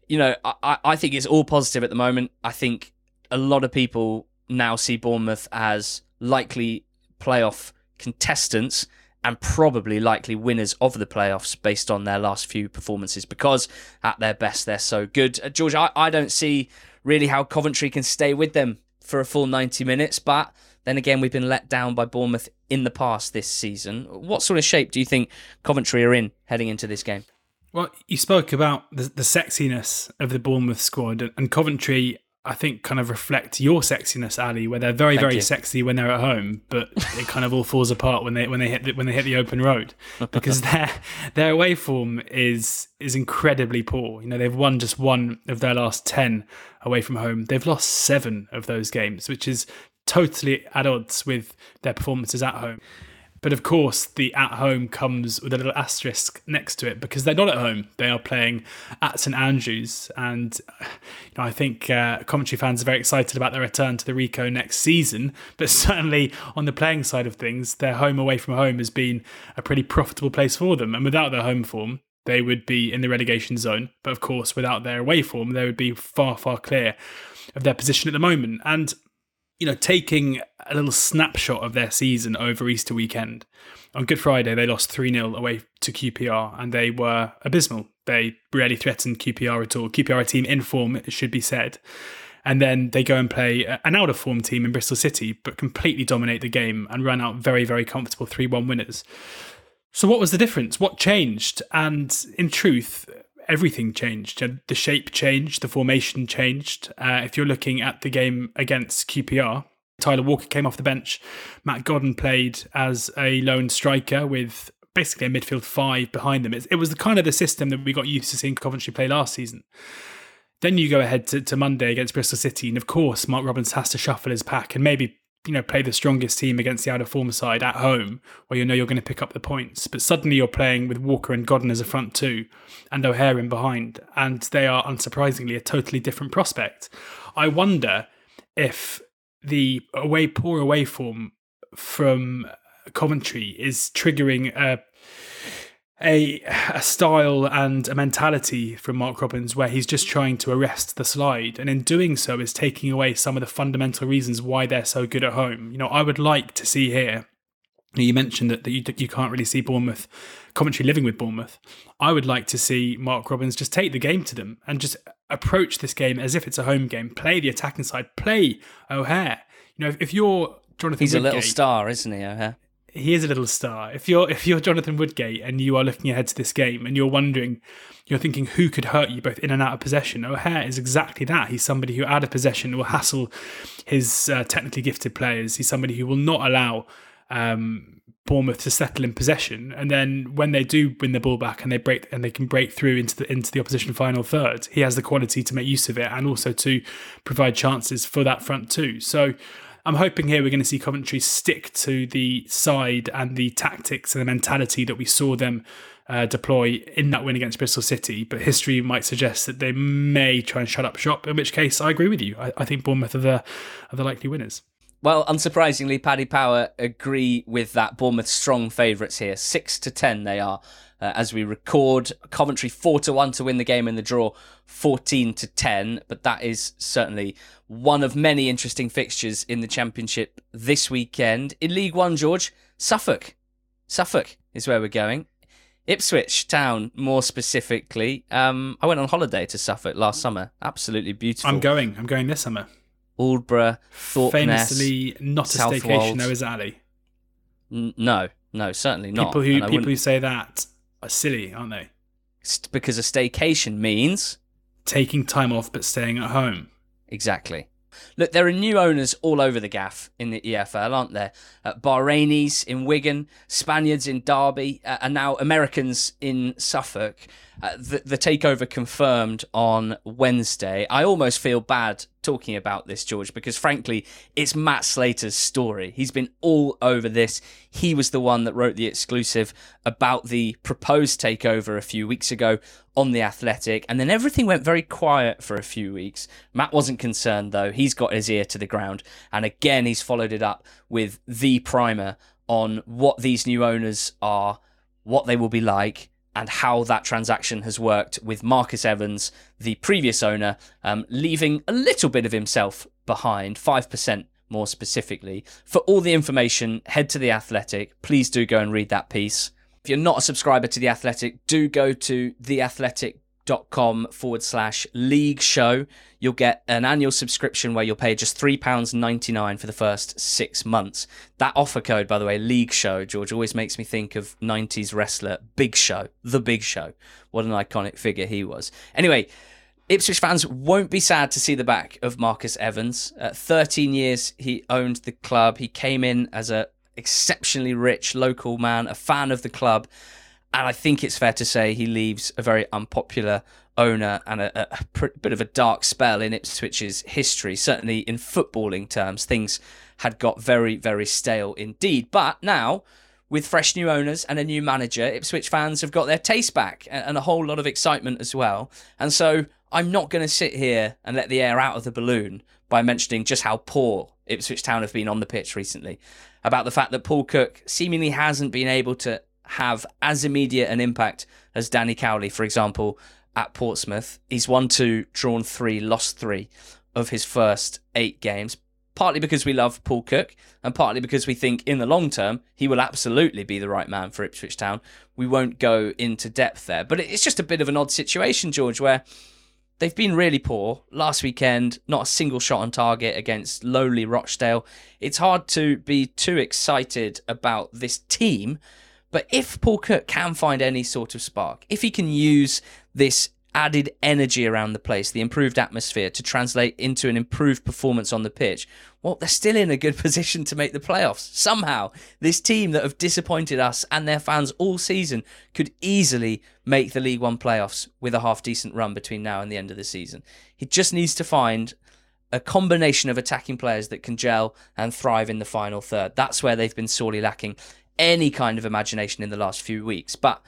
I think it's all positive at the moment. I think a lot of people now see Bournemouth as likely playoff contestants and probably likely winners of the playoffs based on their last few performances, because at their best, they're so good. George, I don't see really how Coventry can stay with them for a full 90 minutes, but then again, we've been let down by Bournemouth in the past this season. What sort of shape do you think Coventry are in heading into this game? Well, you spoke about the sexiness of the Bournemouth squad, and Coventry I think, kind of reflect your sexiness, Ali, where they're very, very sexy when they're at home, but it kind of all falls apart when they hit the open road, because their away form is incredibly poor. They've won just one of their last 10 away from home. They've lost 7 of those games, which is totally at odds with their performances at home. But of course, the at home comes with a little asterisk next to it, because they're not at home. They are playing at St Andrews. And I think Coventry fans are very excited about their return to the Ricoh next season. But certainly on the playing side of things, their home away from home has been a pretty profitable place for them. And without their home form, they would be in the relegation zone. But of course, without their away form, they would be far, far clear of their position at the moment. And taking a little snapshot of their season over Easter weekend, on Good Friday, they lost 3-0 away to QPR, and they were abysmal. They rarely threatened QPR at all. QPR, a team in form, it should be said. And then they go and play an out-of-form team in Bristol City, but completely dominate the game and run out very, very comfortable 3-1 winners. So what was the difference? What changed? And in truth, everything changed. The shape changed, the formation changed. If you're looking at the game against QPR, Tyler Walker came off the bench. Matt Godden played as a lone striker with basically a midfield 5 behind them. It was the kind of the system that we got used to seeing Coventry play last season. Then you go ahead to Monday against Bristol City, and of course Mark Robins has to shuffle his pack and maybe play the strongest team against the out-of-form side at home, where you're going to pick up the points. But suddenly you're playing with Walker and Godden as a front 2 and O'Hare in behind, and they are, unsurprisingly, a totally different prospect. I wonder if the poor away form from Coventry is triggering a style and a mentality from Mark Robins where he's just trying to arrest the slide, and in doing so is taking away some of the fundamental reasons why they're so good at home. I would like to see here, you mentioned that you can't really see Coventry living with Bournemouth. I would like to see Mark Robins just take the game to them and just approach this game as if it's a home game. Play the attacking side. Play O'Hare. If you're Jonathan He's Woodgate, a little star, isn't he, O'Hare? He is a little star. If you're Jonathan Woodgate and you are looking ahead to this game and you're thinking who could hurt you both in and out of possession, O'Hare is exactly that. He's somebody who out of possession will hassle his technically gifted players. He's somebody who will not allow Bournemouth to settle in possession, and then when they do win the ball back and they can break through into the opposition final third, he has the quality to make use of it and also to provide chances for that front two. So I'm hoping here we're going to see Coventry stick to the side and the tactics and the mentality that we saw them deploy in that win against Bristol City, but history might suggest that they may try and shut up shop, in which case I agree with you. I think Bournemouth are the likely winners. Well, unsurprisingly, Paddy Power agree with that. Bournemouth strong favourites here. 6-10 they are as we record. Coventry 4-1 to win the game in the draw, 14-10. But that is certainly one of many interesting fixtures in the Championship this weekend. In League One, George, Suffolk. Suffolk is where we're going. Ipswich Town, more specifically. I went on holiday to Suffolk last summer. Absolutely beautiful. I'm going this summer. Aldborough, Thorpe famously Ness, not a Southwold. staycation, though, is it, Ali? No, certainly not. People who say that are silly, aren't they? Because a staycation means taking time off but staying at home. Exactly. Look, there are new owners all over the gaff in the EFL, aren't there? Bahrainis in Wigan, Spaniards in Derby, and now Americans in Suffolk. The takeover confirmed on Wednesday. I almost feel bad talking about this, George, because frankly, it's Matt Slater's story. He's been all over this. He was the one that wrote the exclusive about the proposed takeover a few weeks ago on The Athletic, and then everything went very quiet for a few weeks. Matt wasn't concerned, though. He's got his ear to the ground, and again, he's followed it up with the primer on what these new owners are, what they will be like, and how that transaction has worked with Marcus Evans, the previous owner, leaving a little bit of himself behind, 5% more specifically. For all the information, head to The Athletic. Please do go and read that piece. If you're not a subscriber to The Athletic, do go to theathletic.com/league show. You'll get an annual subscription where you'll pay just £3.99 for the first 6 months. That offer code, by the way, League Show, George, always makes me think of 90s wrestler Big Show, The Big Show. What an iconic figure he was. Anyway, Ipswich fans won't be sad to see the back of Marcus Evans. 13 years he owned the club. He came in as a exceptionally rich local man, a fan of the club. And I think it's fair to say he leaves a very unpopular owner and a bit of a dark spell in Ipswich's history. Certainly in footballing terms, things had got very, very stale indeed. But now, with fresh new owners and a new manager, Ipswich fans have got their taste back and a whole lot of excitement as well. And so I'm not going to sit here and let the air out of the balloon by mentioning just how poor Ipswich Town have been on the pitch recently. About the fact that Paul Cook seemingly hasn't been able to have as immediate an impact as Danny Cowley, for example, at Portsmouth. He's won 2, drawn 3, lost 3 of his first 8 games. Partly because we love Paul Cook and partly because we think in the long term he will absolutely be the right man for Ipswich Town. We won't go into depth there. But it's just a bit of an odd situation, George, where they've been really poor. Last weekend, not a single shot on target against lowly Rochdale. It's hard to be too excited about this team. But if Paul Cook can find any sort of spark, if he can use this added energy around the place, the improved atmosphere to translate into an improved performance on the pitch, well, they're still in a good position to make the playoffs. Somehow, this team that have disappointed us and their fans all season could easily make the League One playoffs with a half-decent run between now and the end of the season. He just needs to find a combination of attacking players that can gel and thrive in the final third. That's where they've been sorely lacking any kind of imagination in the last few weeks. But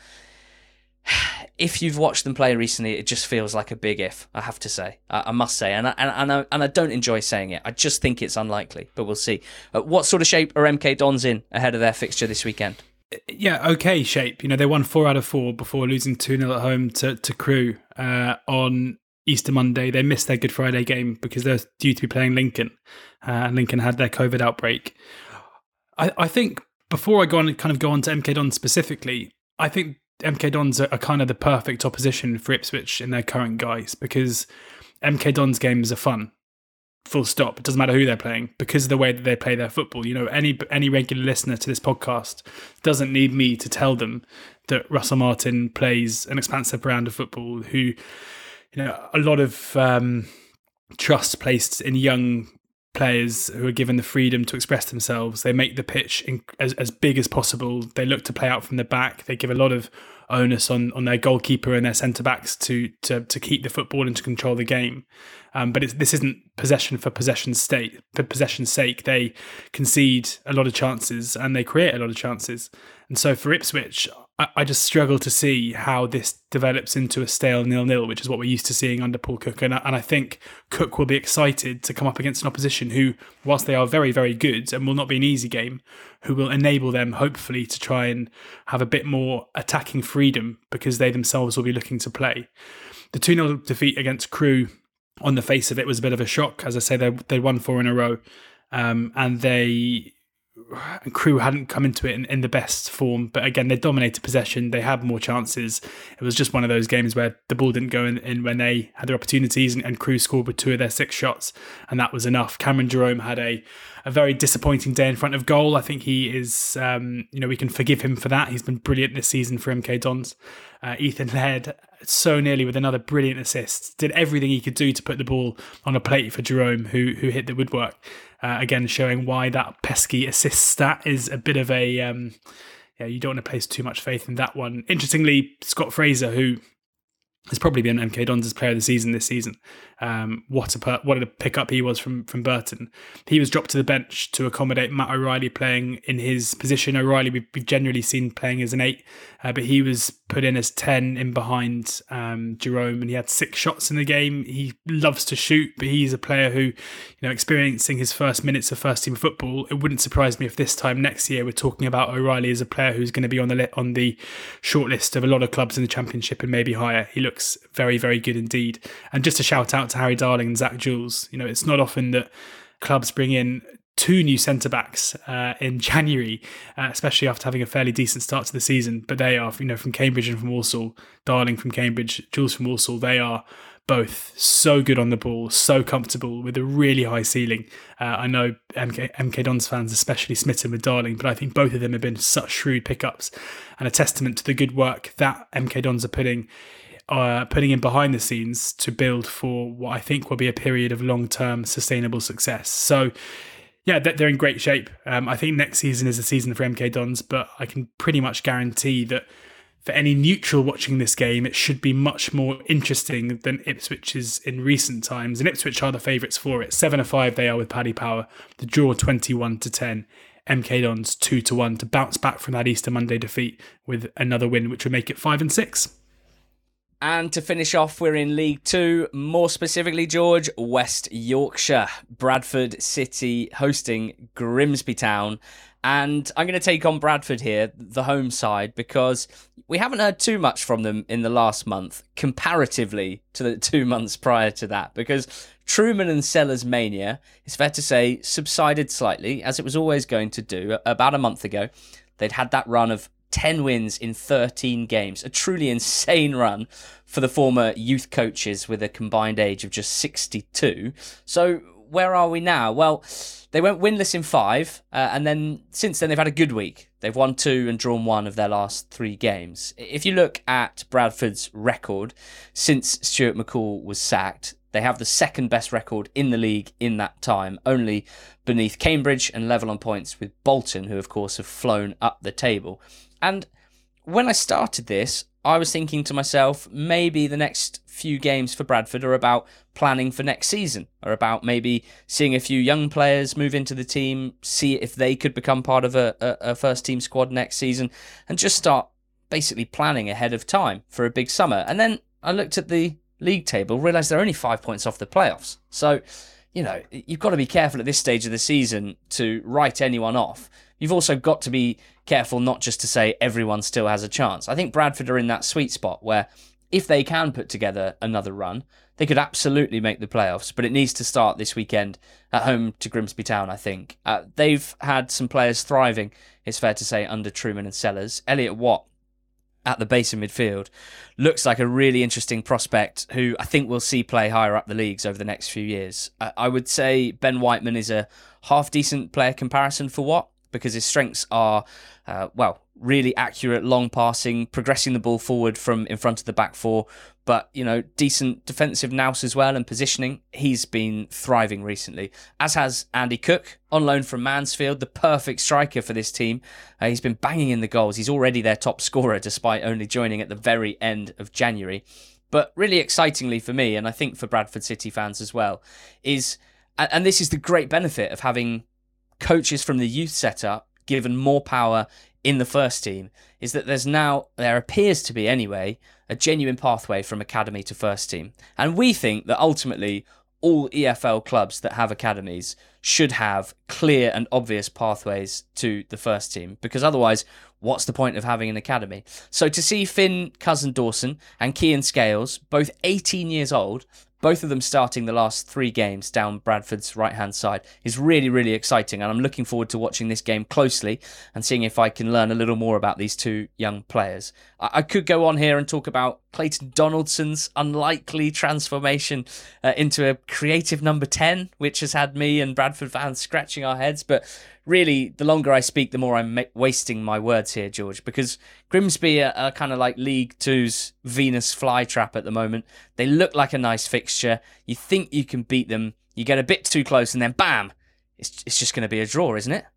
if you've watched them play recently, it just feels like a big if, I have to say. I must say. And I don't enjoy saying it. I just think it's unlikely, but we'll see. What sort of shape are MK Dons in ahead of their fixture this weekend? Yeah, okay shape. They won 4 out of 4 before losing 2-0 at home to Crewe on Easter Monday. They missed their Good Friday game because they're due to be playing Lincoln. And Lincoln had their COVID outbreak. I think before I go on to MK Dons specifically, I think MK Dons are kind of the perfect opposition for Ipswich in their current guise, because MK Dons games are fun. Full stop. It doesn't matter who they're playing because of the way that they play their football. Any regular listener to this podcast doesn't need me to tell them that Russell Martin plays an expansive brand of football, who, a lot of trust placed in young players who are given the freedom to express themselves. They make the pitch as big as possible. They look to play out from the back. They give a lot of onus on their goalkeeper and their centre-backs to keep the football and to control the game. But this isn't possession for possession's sake. For possession's sake, they concede a lot of chances and they create a lot of chances. And so for Ipswich, I just struggle to see how this develops into a stale 0-0, which is what we're used to seeing under Paul Cook. And I think Cook will be excited to come up against an opposition who, whilst they are very, very good and will not be an easy game, who will enable them, hopefully, to try and have a bit more attacking freedom because they themselves will be looking to play. The 2-0 defeat against Crewe, on the face of it, was a bit of a shock. As I say, they won 4 in a row, and Crewe hadn't come into it in the best form, but again, they dominated possession. They had more chances. It was just one of those games where the ball didn't go in when they had their opportunities, and Crewe scored with 2 of their 6 shots, and that was enough. Cameron Jerome had a very disappointing day in front of goal. I think he is, we can forgive him for that. He's been brilliant this season for MK Dons. Ethan Laird, so nearly with another brilliant assist, did everything he could do to put the ball on a plate for Jerome, who hit the woodwork. Again, showing why that pesky assist stat is a bit of a, you don't want to place too much faith in that one. Interestingly, Scott Fraser, who has probably been MK Dons' player of the season this season. What a pickup he was from Burton. He was dropped to the bench to accommodate Matt O'Reilly playing in his position. O'Reilly we've generally seen playing as an 8, but he was put in as 10 in behind Jerome, and he had 6 shots in the game. He loves to shoot, but he's a player who, experiencing his first minutes of first team football, it wouldn't surprise me if this time next year we're talking about O'Reilly as a player who's going to be on the shortlist of a lot of clubs in the Championship and maybe higher. He looks very, very good indeed. And just a shout out to Harry Darling and Zach Jules. It's not often that clubs bring in 2 new centre-backs in January, especially after having a fairly decent start to the season. But they are, from Cambridge and from Walsall. Darling from Cambridge, Jules from Walsall. They are both so good on the ball, so comfortable with a really high ceiling. I know MK Dons fans especially smitten with Darling, but I think both of them have been such shrewd pickups and a testament to the good work that MK Dons are putting putting in behind the scenes to build for what I think will be a period of long-term sustainable success. So yeah, they're in great shape. I think next season is a season for MK Dons, but I can pretty much guarantee that for any neutral watching this game, it should be much more interesting than Ipswich is in recent times. And Ipswich are the favourites for it. 7-5 they are with Paddy Power. The draw 21-10. MK Dons 2-1 to bounce back from that Easter Monday defeat with another win, which would make it 5-6. And to finish off, we're in League Two, more specifically, George, West Yorkshire. Bradford City hosting Grimsby Town. And I'm going to take on Bradford here, the home side, because we haven't heard too much from them in the last month, comparatively to the 2 months prior to that, because Truman and Sellers mania, it's fair to say, subsided slightly, as it was always going to do. About a month ago, they'd had that run of 10 wins in 13 games, a truly insane run for the former youth coaches with a combined age of just 62. So where are we now? Well, they went winless in 5, and then since then they've had a good week. They've won 2 and drawn 1 of their last 3 games. If you look at Bradford's record since Stuart McCall was sacked, they have the second best record in the league in that time, only beneath Cambridge and level on points with Bolton, who of course have flown up the table. And when I started this, I was thinking to myself, maybe the next few games for Bradford are about planning for next season, or about maybe seeing a few young players move into the team, see if they could become part of a first team squad next season, and just start basically planning ahead of time for a big summer. And then I looked at the league table, realised they're only 5 points off the playoffs. So, you know, you've got to be careful at this stage of the season to write anyone off. You've also got to be careful not just to say everyone still has a chance. I think Bradford are in that sweet spot where if they can put together another run, they could absolutely make the playoffs, but it needs to start this weekend at home to Grimsby Town, I think. They've had some players thriving, it's fair to say, under Truman and Sellers. Elliot Watt at the base of midfield looks like a really interesting prospect who I think we'll see play higher up the leagues over the next few years. I would say Ben Whiteman is a half-decent player comparison for Watt, because his strengths are, really accurate long passing, progressing the ball forward from in front of the back four, but, you know, decent defensive nous as well and positioning. He's been thriving recently, as has Andy Cook, on loan from Mansfield, the perfect striker for this team. He's been banging in the goals. He's already their top scorer, despite only joining at the very end of January. But really excitingly for me, and I think for Bradford City fans as well, is, and this is the great benefit of having coaches from the youth setup given more power in the first team, is that there appears to be anyway, a genuine pathway from academy to first team. And we think that ultimately all EFL clubs that have academies should have clear and obvious pathways to the first team, because otherwise, what's the point of having an academy? So to see Finn Cousin-Dawson and Kean Scales, both 18 years old, both of them starting the last 3 games down Bradford's right-hand side, is really, really exciting. And I'm looking forward to watching this game closely and seeing if I can learn a little more about these 2 young players. I could go on here and talk about Clayton Donaldson's unlikely transformation into a creative number 10, which has had me and Bradford fans scratching our heads. But really, the longer I speak, the more I'm wasting my words here, George, because Grimsby are kind of like League Two's Venus flytrap at the moment. They look like a nice fixture. You think you can beat them. You get a bit too close and then bam, it's just going to be a draw, isn't it?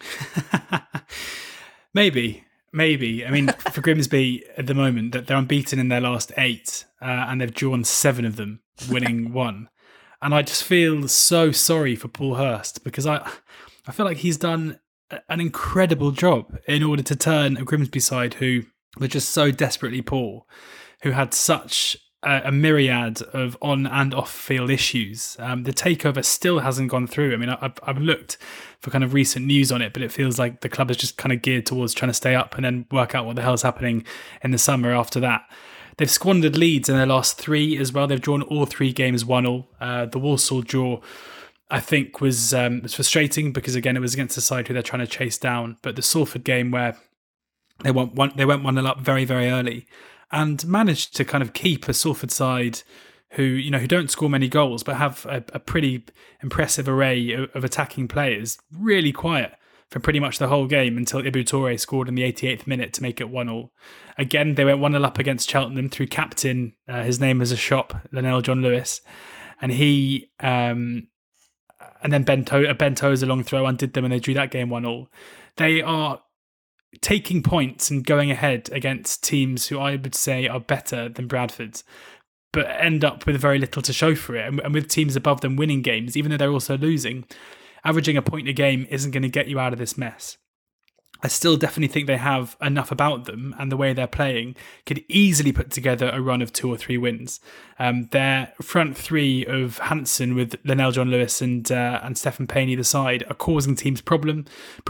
Maybe. I mean, for Grimsby at the moment, that they're unbeaten in their last 8 and they've drawn 7 of them, winning 1. And I just feel so sorry for Paul Hurst, because I feel like he's done an incredible job in order to turn a Grimsby side who were just so desperately poor, who had such a myriad of on and off field issues. The takeover still hasn't gone through. I mean, I've looked for kind of recent news on it, but it feels like the club is just kind of geared towards trying to stay up and then work out what the hell's happening in the summer after that. They've squandered leads in their last 3 as well. They've drawn all 3 games 1-1. The Walsall draw, I think, was frustrating because, again, it was against a side who they're trying to chase down. But the Salford game, where they went 1-0 up very, very early and managed to kind of keep a Salford side who don't score many goals but have a pretty impressive array of attacking players really quiet for pretty much the whole game until Ibu Toure scored in the 88th minute to make it 1-1. Again, they went 1-0 up against Cheltenham through captain, his name is a shop, Lionel John Lewis. And he, and then Ben Tozer long throw undid them and they drew that game 1-1. They are taking points and going ahead against teams who I would say are better than Bradford's, but end up with very little to show for it. And with teams above them winning games, even though they're also losing, averaging a point a game isn't going to get you out of this mess. I still definitely think they have enough about them, and the way they're playing could easily put together a run of 2 or 3 wins. Their front three of Hansen with Lionel John Lewis and Stephen Payne either side are causing teams problems.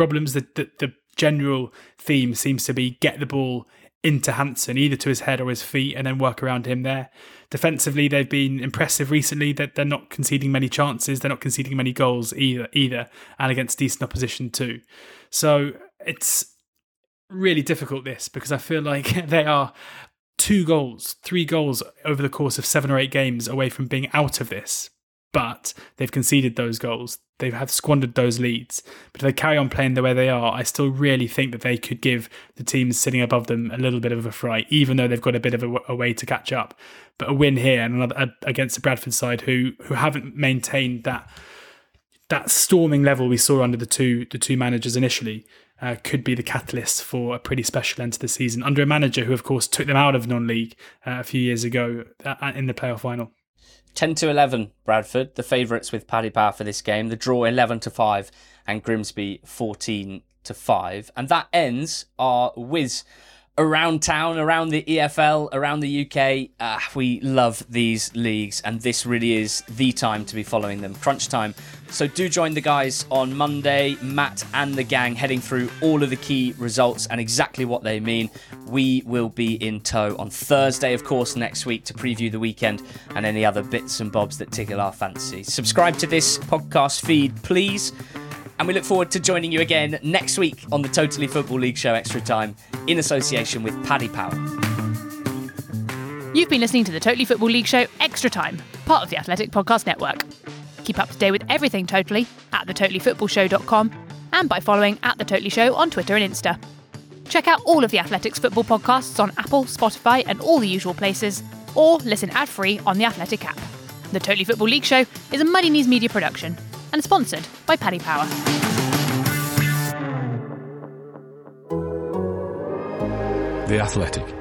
The general theme seems to be get the ball into Hansen, either to his head or his feet, and then work around him there. Defensively, they've been impressive recently. That they're not conceding many chances, they're not conceding many goals either, and against decent opposition too. So it's really difficult, this, because I feel like they are 3 goals over the course of 7 or 8 games away from being out of this. But they've conceded those goals. They have squandered those leads. But if they carry on playing the way they are, I still really think that they could give the teams sitting above them a little bit of a fright, even though they've got a bit of a way to catch up. But a win here and another against the Bradford side who haven't maintained that storming level we saw under the two managers initially could be the catalyst for a pretty special end to the season under a manager who, of course, took them out of non-league a few years ago in the playoff final. 10-11 Bradford, the favourites with Paddy Power for this game. The draw 11-5 and Grimsby 14-5. And that ends our whiz around town, around the EFL, around the UK. We love these leagues, and this really is the time to be following them. Crunch time. So do join the guys on Monday, Matt and the gang heading through all of the key results and exactly what they mean. We will be in tow on Thursday, of course, next week to preview the weekend and any other bits and bobs that tickle our fancy. Subscribe to this podcast feed, please. And we look forward to joining you again next week on the Totally Football League Show Extra Time in association with Paddy Power. You've been listening to the Totally Football League Show Extra Time, part of the Athletic Podcast Network. Keep up to date with everything Totally at thetotallyfootballshow.com and by following at The Totally Show on Twitter and Insta. Check out all of the Athletics football podcasts on Apple, Spotify and all the usual places, or listen ad-free on the Athletic app. The Totally Football League Show is a Muddy Knees media production and sponsored by Paddy Power. The Athletic.